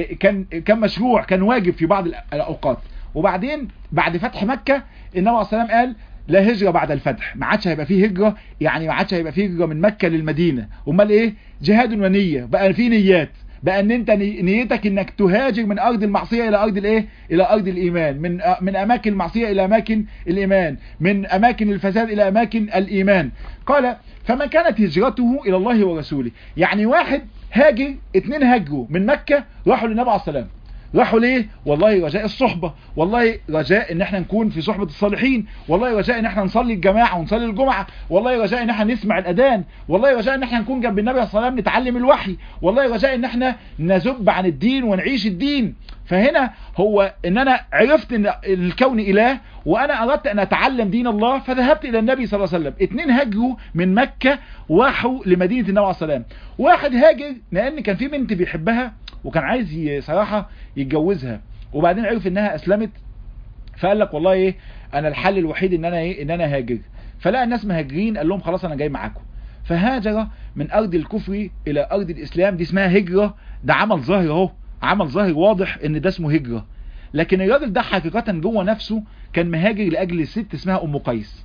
كان مشروع، كان واجب في بعض الاوقات. وبعدين بعد فتح مكه النبي عليه الصلاه والسلام قال لا هجرة بعد الفتح، ما عادش هيبقى فيه هجرة، يعني ما عادش هيبقى فيه هجرة من مكة للمدينة. امال ايه؟ جهاد ونية، بقى فيه نيات، بقى ان انت نيتك انك تهاجر من ارض المعصية الى ارض الايه؟ الى ارض الايمان، من اماكن المعصية الى اماكن الايمان، من اماكن الفساد الى اماكن الايمان. قال فمن كانت هجرته الى الله ورسوله. يعني واحد هاجر، 2 هاجروا من مكة راحوا للنبي عليه السلام. راحوا ليه؟ والله رجاء الصحبة، والله رجاء ان احنا نكون في صحبة الصالحين، والله رجاء ان احنا نصلي الجماعة ونصلي الجمعة، والله رجاء ان احنا نسمع الاذان، والله رجاء ان احنا نكون جنب النبي صلى الله عليه وسلم نتعلم الوحي، والله رجاء ان احنا نذب عن الدين ونعيش الدين. فهنا هو ان انا عرفت ان الكون اله، وانا اردت ان اتعلم دين الله، فذهبت الى النبي صلى الله عليه وسلم. 2 هاجروا من مكة وراحوا لمدينة النبي عليه السلام. واحد هاجر لان كان في بنت بيحبها وكان عايز صراحة يتجوزها، وبعدين عرف انها اسلمت، فقال لك والله ايه، انا الحل الوحيد ان انا هاجر. فلقى الناس مهاجرين، قال لهم خلاص انا جاي معاكم. فهاجر من ارض الكفر الى ارض الاسلام. دي اسمها هجرة، ده عمل ظاهر اهو، عمل ظاهر واضح ان ده اسمه هجرة. لكن الراجل ده حقيقة جوه نفسه كان مهاجر لاجل ست اسمها ام قيس،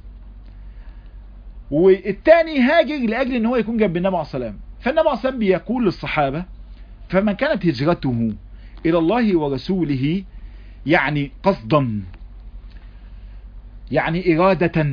والتاني هاجر لاجل ان هو يكون جنب النبي عليه الصلاة والسلام. فالنبي عليه الصلاة والسلام بيقول للصحابة فمن كانت هجرته إلى الله ورسوله، يعني قصدا، يعني إرادة،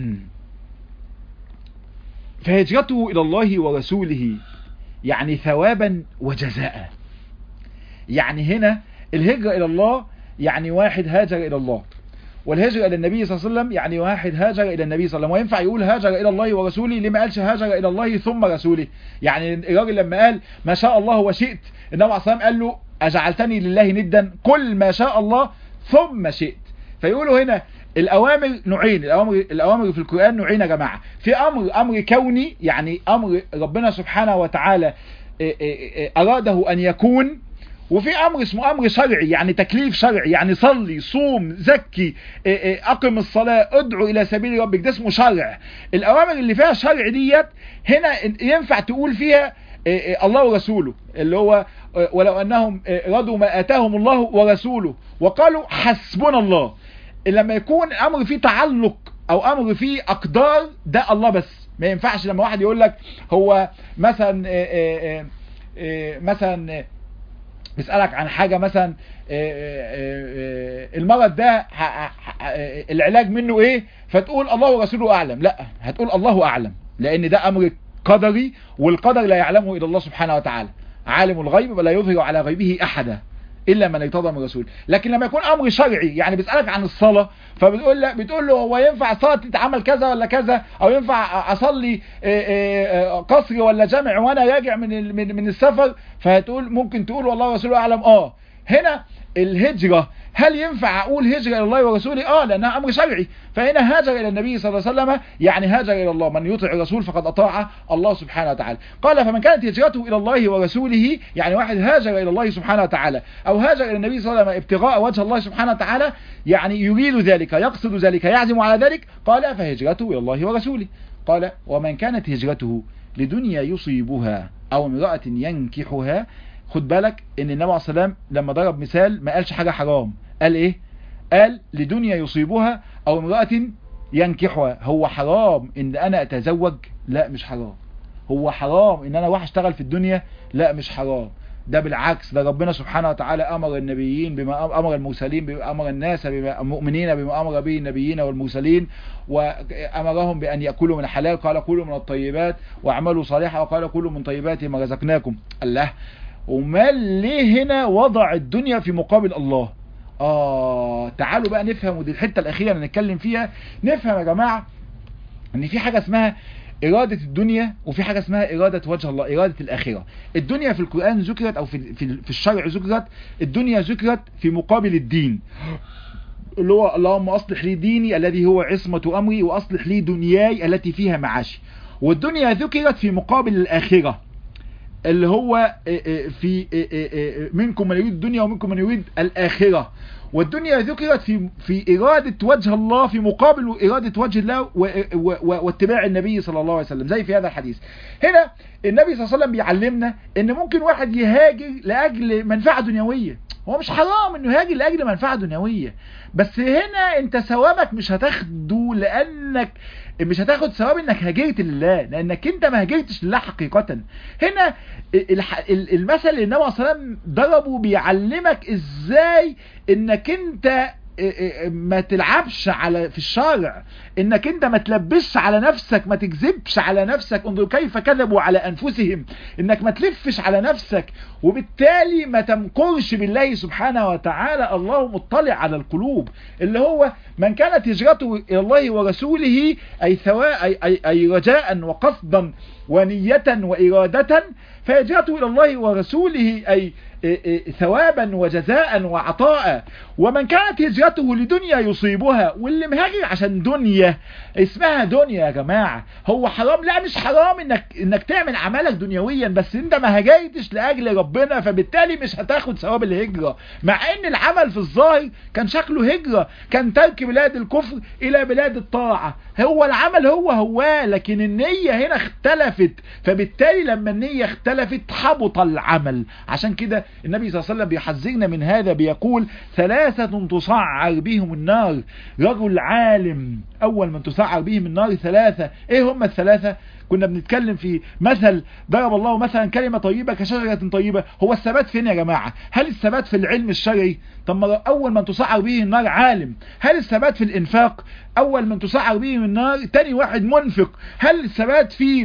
فهجرته إلى الله ورسوله يعني ثوابا وجزاء. يعني هنا الهجرة إلى الله يعني واحد هاجر إلى الله، والهجرة إلى النبي صلى الله عليه وسلم يعني واحد هاجر إلى النبي صلى الله عليه وسلم. وينفع يقول هاجر إلى الله ورسوله؟ ليه ما قالش هاجر إلى الله ثم رسوله؟ يعني الراجل لما قال ما شاء الله وشئت، النبي عليه الصلاة والسلام قال له أجعلتني لله ندا؟ قل ما شاء الله ثم شئت. فيقولوا هنا الأوامر نوعين، الأوامر في القرآن نوعين يا جماعة. في أمر كوني، يعني أمر ربنا سبحانه وتعالى أراده أن يكون، وفي امر اسمه امر شرعي، يعني تكليف شرعي، يعني صلي صوم زكي اقم الصلاة ادعو الى سبيل ربك، ده اسمه شرع. الاوامر اللي فيها شرع ديت هنا ينفع تقول فيها الله ورسوله، اللي هو ولو انهم رضوا ما اتاهم الله ورسوله وقالوا حسبنا الله. لما يكون امر فيه تعلق او امر فيه اقدار، ده الله بس. ما ينفعش لما واحد يقول لك هو مثلا بيسألك عن حاجة، مثلا المرض ده العلاج منه ايه، فتقول الله ورسوله اعلم. لا، هتقول الله اعلم، لان ده امر قدري، والقدر لا يعلمه الا الله سبحانه وتعالى، عالم الغيب ولا يظهر على غيبه احدا الا من ارتضى من رسول. لكن لما يكون امر شرعي، يعني بيسألك عن الصلاة، بتقول له هو ينفع الصلاة تتعمل كذا ولا كذا، او ينفع اصلي قصر ولا جمع وانا راجع من السفر، فهتقول ممكن تقول والله ورسوله اعلم. هنا الهجرة، هل ينفع اقول هجرة الى الله ورسوله؟ لانها امر شرعي. فهنا هاجر الى النبي صلى الله عليه وسلم، يعني هاجر الى الله. من يطع الرسول فقد اطاع الله سبحانه وتعالى. قال فمن كانت هجرته الى الله ورسوله، يعني واحد هاجر الى الله سبحانه وتعالى او هاجر الى النبي صلى الله عليه وسلم ابتغاء وجه الله سبحانه وتعالى، يعني يريد ذلك، يقصد ذلك، يعزم على ذلك. قال فهجرته الى الله ورسوله. قال ومن كانت هجرته لدنيا يصيبها أو امرأة ينكحها. خد بالك ان النبي عليه الصلاة والسلام لما ضرب مثال ما قالش حاجة حرام، قال ايه؟ قال لدنيا يصيبها أو امرأة ينكحها. هو حرام ان انا اتزوج؟ لا مش حرام. هو حرام ان انا اروح اشتغل في الدنيا؟ لا مش حرام. ده بالعكس، ده ربنا سبحانه وتعالى امر النبيين بما امر المرسلين، بما امر الناس المؤمنين بما امر به النبيين والمرسلين، وامرهم بان ياكلوا من الحلال، قال كلوا من الطيبات واعملوا صالحا، وقال كلوا من طيبات ما رزقناكم. الله، وما ليه هنا وضع الدنيا في مقابل الله؟ تعالوا بقى نفهم، ودي الحته الاخيره اللي نتكلم فيها. نفهم يا جماعه ان في حاجه اسمها إرادة الدنيا، وفي حاجة اسمها إرادة وجه الله، إرادة الآخرة. الدنيا في القرآن ذكرت، أو في الشرع ذكرت. الدنيا ذكرت في مقابل الدين، اللي هو اللهم أصلح لي ديني الذي هو عصمة أمري، وأصلح لي دنياي التي فيها معاشي. والدنيا ذكرت في مقابل الآخرة، اللي هو في منكم من يريد الدنيا ومنكم من يريد الآخرة. والدنيا ذكرت في إرادة وجه الله في مقابل إرادة وجه الله واتباع النبي صلى الله عليه وسلم، زي في هذا الحديث. هنا النبي صلى الله عليه وسلم بيعلمنا ان ممكن واحد يهاجر لأجل منفعة دنيوية. هو مش حرام انه يهاجر لأجل منفعة دنيوية، بس هنا انت ثوابك مش هتاخده، لانك مش هتاخد ثواب انك هاجرت لله، لانك انت ما هاجرتش لله حقيقة. هنا المثل اللي النبي صلى الله عليه وسلم ضربه بيعلمك ازاي انك انت ما تلعبش في الشارع، انك انت ما تلبسش على نفسك، ما تكذبش على نفسك. انظر كيف كذبوا على انفسهم، انك ما تلفش على نفسك، وبالتالي ما تمكرش بالله سبحانه وتعالى. الله مطلع على القلوب، اللي هو من كانت هجرته الى الله ورسوله اي رجاء وقصدا ونية وإرادة، فهجرته إلى الله ورسوله أي ثوابا وجزاء وعطاء. ومن كانت هجرته لدنيا يصيبها، واللي مهاجر عشان دنيا، اسمها دنيا يا جماعة. هو حرام؟ لا مش حرام انك تعمل عملك دنيويا، بس انت ما هاجرتش لأجل ربنا، فبالتالي مش هتاخد ثواب الهجرة. مع ان العمل في الظاهر كان شكله هجرة، كان ترك بلاد الكفر الى بلاد الطاعة. هو العمل هو لكن النية هنا اختلفت، فبالتالي لما النية اختلفت حبط العمل. عشان كده النبي صلى الله عليه وسلم بيحذرنا من هذا، بيقول ثلاثة تصعر بهم النار. رجل عالم اول من تسعر بهم النار ثلاثة. ايه هم الثلاثة؟ كنا بنتكلم في مثل ضرب الله مثلا كلمة طيبة كشجرة طيبة. هو الثبات فين يا جماعة؟ هل الثبات في العلم الشرعي؟ طب ما اول من تسعر به النار عالم. هل الثبات في الانفاق؟ اول من تسعر به النار تاني واحد منفق. هل الثبات في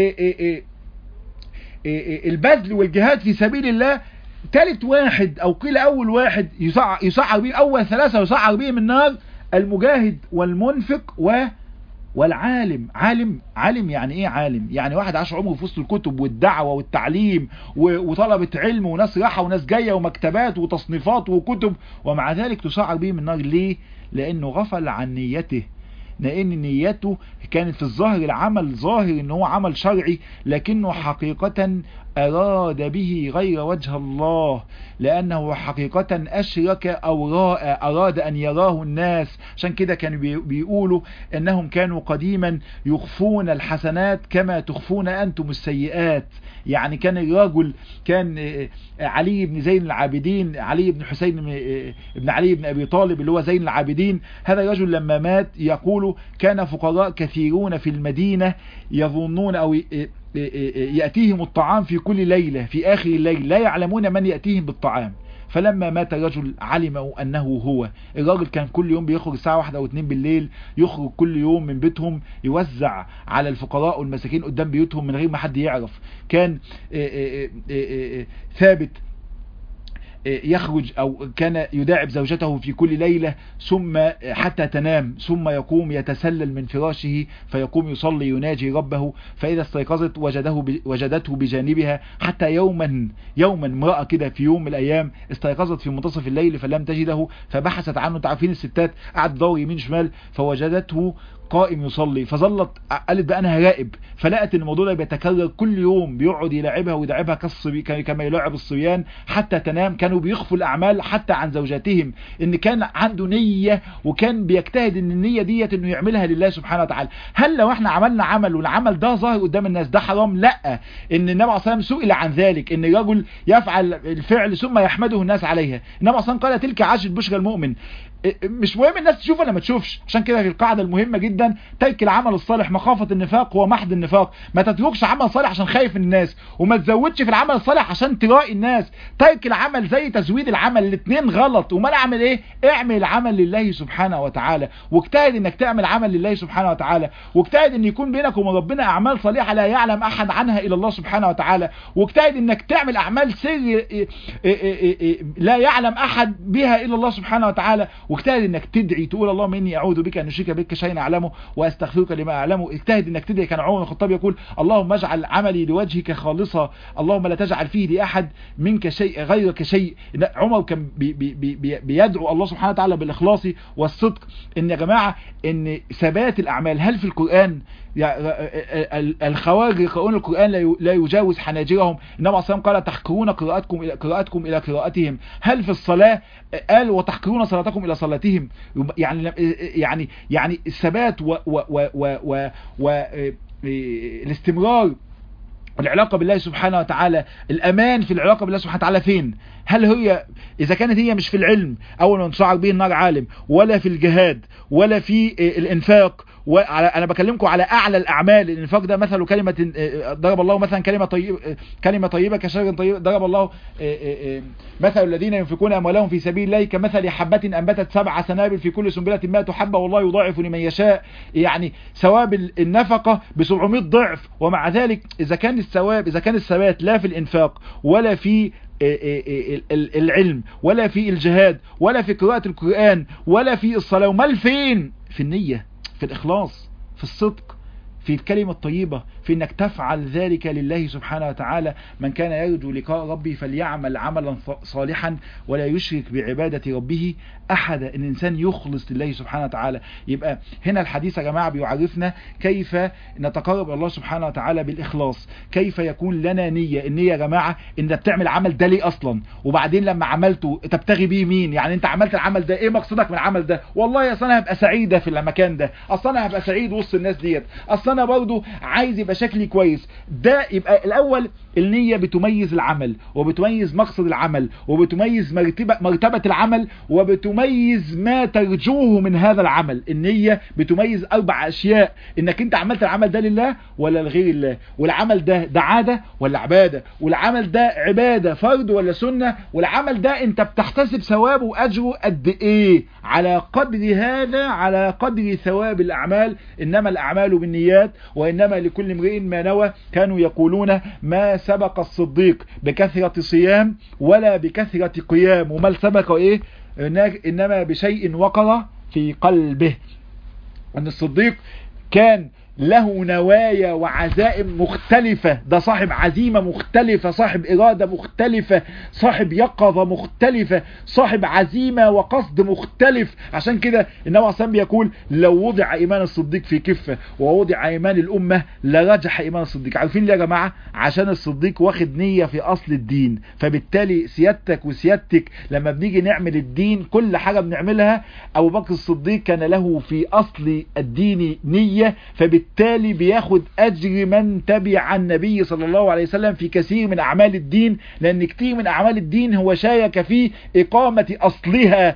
البذل والجهاد في سبيل الله؟ ثالث واحد او قيل اول واحد يسعر به، اول ثلاثة يسعر بهم النار المجاهد والمنفق والعالم. عالم يعني ايه عالم؟ يعني واحد عاش عمره في وسط الكتب والدعوة والتعليم وطلبة علم وناس راحة وناس جاية ومكتبات وتصنيفات وكتب، ومع ذلك تسعر بهم النار. ليه؟ لانه غفل عن نيته، لان نيته كانت في الظاهر العمل ظاهر ان هو عمل شرعي، لكنه حقيقة اراد به غير وجه الله، لانه حقيقة اشرك او اراد ان يراه الناس. عشان كده كانوا بيقولوا انهم كانوا قديما يخفون الحسنات كما تخفون انتم السيئات. يعني كان الرجل، كان علي بن زين العابدين، علي بن حسين بن علي بن ابي طالب اللي هو زين العابدين، هذا الرجل لما مات يقول كان فقراء كثيرون في المدينة يظنون او يأتيهم الطعام في كل ليلة في آخر الليل، لا يعلمون من يأتيهم بالطعام. فلما مات الرجل علموا أنه هو. الراجل كان كل يوم بيخرج الساعة 1 أو 2 بالليل، يخرج كل يوم من بيتهم يوزع على الفقراء والمساكين قدام بيوتهم من غير ما حد يعرف. كان ثابت يخرج أو كان يداعب زوجته في كل ليلة ثم حتى تنام، ثم يقوم يتسلل من فراشه فيقوم يصلي يناجي ربه، فإذا استيقظت وجدته بجانبها. حتى يوما امرأة كده في يوم من الأيام استيقظت في منتصف الليل فلم تجده، فبحثت عنه. تعرفين الستات قعدت تدور يمين شمال فوجدته قائم يصلي، فظلت قالت بقى انا هراقب، فلقت ان الموضوع ده بيتكرر كل يوم، بيقعد يلاعبها ويدعبها كما يلاعب الصبيان حتى تنام. كانوا كانوا بيخفوا الاعمال حتى عن زوجاتهم، ان كان عنده نية وكان بيجتهد ان النية ديت انه يعملها لله سبحانه وتعالى. هل لو احنا عملنا عمل والعمل ده ظاهر قدام الناس ده حرام؟ لا، ان النبي عليه الصلاه والسلام سئل عن ذلك، ان الرجل يفعل الفعل ثم يحمده الناس عليها. النبي عليه الصلاه والسلام قال تلك عاشت بشرى المؤمن. مش مهم الناس تشوف ولا ما تشوفش، عشان كده في القاعده المهمه جدا ترك العمل الصالح مخافه النفاق هو محض النفاق. ما تتركش عمل صالح عشان خايف من الناس، وما تزودش في العمل الصالح عشان ترائي الناس. ترك العمل زي تزويد العمل، الاثنين غلط. وما اعمل ايه؟ اعمل العمل لله سبحانه وتعالى، واجتهد انك تعمل عمل لله سبحانه وتعالى، واجتهد ان يكون بينك وبين ربنا اعمال صالحه لا يعلم احد عنها الا الله سبحانه وتعالى، واجتهد انك تعمل اعمال سر لا يعلم احد بها الا الله سبحانه وتعالى، واجتهد انك تدعي تقول اللهم اني اعوذ بك ان اشرك بك شيئا اعلمه واستغفرك لما اعلمه. اجتهد انك تدعي. كان عمر بن الخطاب يقول اللهم اجعل عملي لوجهك خالصا، اللهم لا تجعل فيه لاحد منك شيء غيرك شيء. عمر كان بيدعو الله سبحانه وتعالى بالاخلاص والصدق. ان يا جماعه ان ثبات الاعمال، هل في القران الخوارج يقرؤون القرآن لا يجاوز حناجرهم؟ النبي عليه الصلاة والسلام قال تحقرون قراءتكم إلى قراءتهم. هل في الصلاة قال وتحقرون صلاتكم إلى صلاتهم؟ يعني الثبات والاستمرار، العلاقة بالله سبحانه وتعالى، الأمان في العلاقة بالله سبحانه وتعالى فين؟ هل هي إذا كانت هي مش في العلم أول ما نصعد به النار عالم، ولا في الجهاد، ولا في الإنفاق، أنا بكلمكم على أعلى الأعمال. الإنفاق ده مثل كلمة ضرب الله مثلا كلمة طيبة كشجر طيب. ضرب الله مثل الذين ينفقون أموالهم في سبيل الله كمثل حبة أنبتت 7 سنابل في كل سنبلة 100 حبة والله يضاعف لمن يشاء. يعني ثواب النفقة ب700 ضعف. ومع ذلك إذا كان الثبات لا في الإنفاق ولا في العلم ولا في الجهاد ولا في قراءة القرآن ولا في الصلاة، ومال فين؟ في النية، في الإخلاص، في الصدق، في الكلمة الطيبة، في انك تفعل ذلك لله سبحانه وتعالى. من كان يرجو لقاء ربه فليعمل عملا صالحا ولا يشرك بعبادة ربه احدا. ان الانسان يخلص لله سبحانه وتعالى. يبقى هنا الحديث يا جماعة بيعرفنا كيف نتقرب الله سبحانه وتعالى بالاخلاص، كيف يكون لنا نية. النية يا جماعة ان بتعمل عمل ده ليه اصلا، وبعدين لما عملته تبتغي بيه مين. يعني انت عملت العمل ده، ايه مقصدك من العمل ده؟ والله اصل انا هبقى سعيدة في المكان ده، اصل انا هبقى سعيد وسط الناس ديت، اصل انا برضو عايز يبقى شكلي كويس. ده يبقى الاول النية بتميز العمل، وبتميز مقصد العمل، وبتميز مرتبة العمل، وبتميز ما ترجوه من هذا العمل. النية بتميز 4 اشياء: انك انت عملت العمل ده لله ولا لغير الله، والعمل ده عادة ولا عبادة، والعمل ده عبادة فرض ولا سنة، والعمل ده انت بتحتسب ثوابه واجره قد ايه. على قدر هذا، على قدر ثواب الاعمال. انما الاعمال بالنيات وانما لكل امرئ ما نوى. كانوا يقولون ما سبق الصديق بكثرة صيام ولا بكثرة قيام، وما سبق ايه؟ انما بشيء وقر في قلبه. ان الصديق كان له نوايا وعزائم مختلفة، ده صاحب عزيمة مختلفة، صاحب إرادة مختلفة، صاحب يقظة مختلفة، صاحب عزيمة وقصد مختلف. عشان كده النبي عليه الصلاة والسلام بيقول لو وضع إيمان الصديق في كفة ووضع إيمان الأمة لرجح إيمان الصديق. عارفين ليه يا جماعة؟ عشان الصديق واخد نية في أصل الدين. فبالتالي سيادتك وسيادتك لما بنيجي نعمل الدين كل حاجة بنعملها، أبو بكر الصديق كان له في أصل الدين نية، فبالتالي بياخد أجر من تبع النبي صلى الله عليه وسلم في كثير من أعمال الدين، لأن كثير من أعمال الدين هو شارك في إقامة أصلها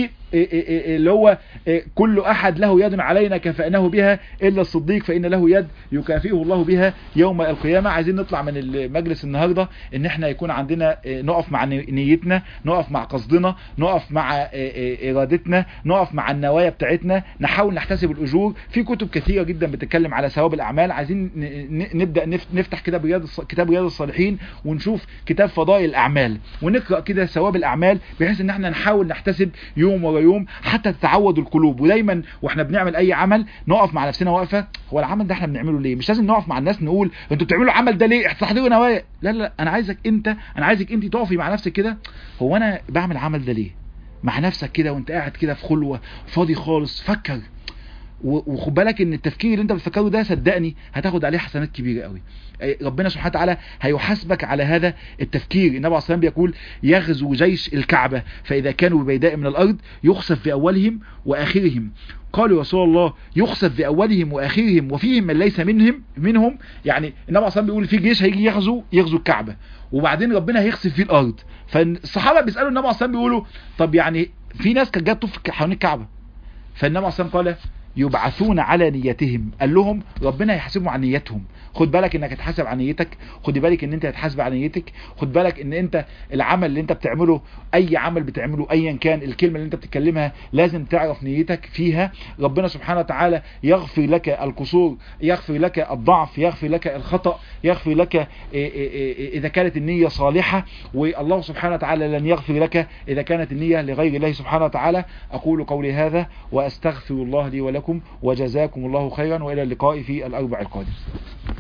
اللي هو كل أحد له يد علينا كفأناه بها إلا الصديق فإن له يد يكافئه الله بها يوم القيامة. عايزين نطلع من المجلس النهاردة إن احنا يكون عندنا نقف مع نيتنا، نقف مع قصدنا، نقف مع إرادتنا، نقف مع النوايا بتاعتنا، نحاول نحتسب الأجور. في كتب كثيرة جدا بتتكلم على ثواب الأعمال. عايزين نبدأ نفتح كتاب رياض الصالحين ونشوف كتاب فضائل الأعمال ونقرأ كده ثواب الأعمال، بحيث إن احنا نحاول نحتسب يوم ورا يوم حتى تتعود القلوب. ودايما واحنا بنعمل اي عمل نقف مع نفسنا وقفه، هو العمل ده احنا بنعمله ليه؟ مش لازم نقف مع الناس نقول انتوا بتعملوا العمل ده ليه؟ استحضروا نوايا. لا، انا عايزك انت تقفي مع نفسك كده، هو انا بعمل العمل ده ليه؟ مع نفسك كده وانت قاعد كده في خلوه فاضي خالص، فكر وخد بالك ان التفكير اللي انت بتفكره ده صدقني هتاخد عليه حسنات كبيرة قوي. ربنا سبحانه وتعالى هيحاسبك على هذا التفكير. النبي عليه الصلاة والسلام بيقول يغزو جيش الكعبة فإذا كانوا ببيداء من الأرض يخسف في أولهم وآخرهم. قالوا يا رسول الله يخسف في أولهم وآخرهم وفيهم من ليس منهم، يعني النبي عليه الصلاة والسلام بيقول في جيش هيجي يغزو الكعبة وبعدين ربنا هيخسف فيه الأرض. فالصحابة بيسألوا النبي عليه الصلاة والسلام بيقولوا طب يعني في ناس كانت جت تطوف حوالين الكعبة، فالنبي عليه الصلاة والسلام قال يبعثون على نيتهم، قال لهم ربنا هيحاسبهم عن نيتهم. خد بالك انك هتحاسب عن نيتك، خد بالك ان انت هتحاسب عن نيتك، خد بالك ان انت العمل اللي انت بتعمله، اي عمل بتعمله ايا كان، الكلمة اللي انت بتتكلمها لازم تعرف نيتك فيها. ربنا سبحانه وتعالى يغفر لك القصور، يغفر لك الضعف، يغفر لك الخطأ، يغفر لك اذا كانت النية صالحة، والله سبحانه وتعالى لن يغفر لك اذا كانت النية لغير الله سبحانه وتعالى. اقول قولي هذا واستغفر الله لي ولكم وجزاكم الله خيرا، والى اللقاء في الاربع القادم.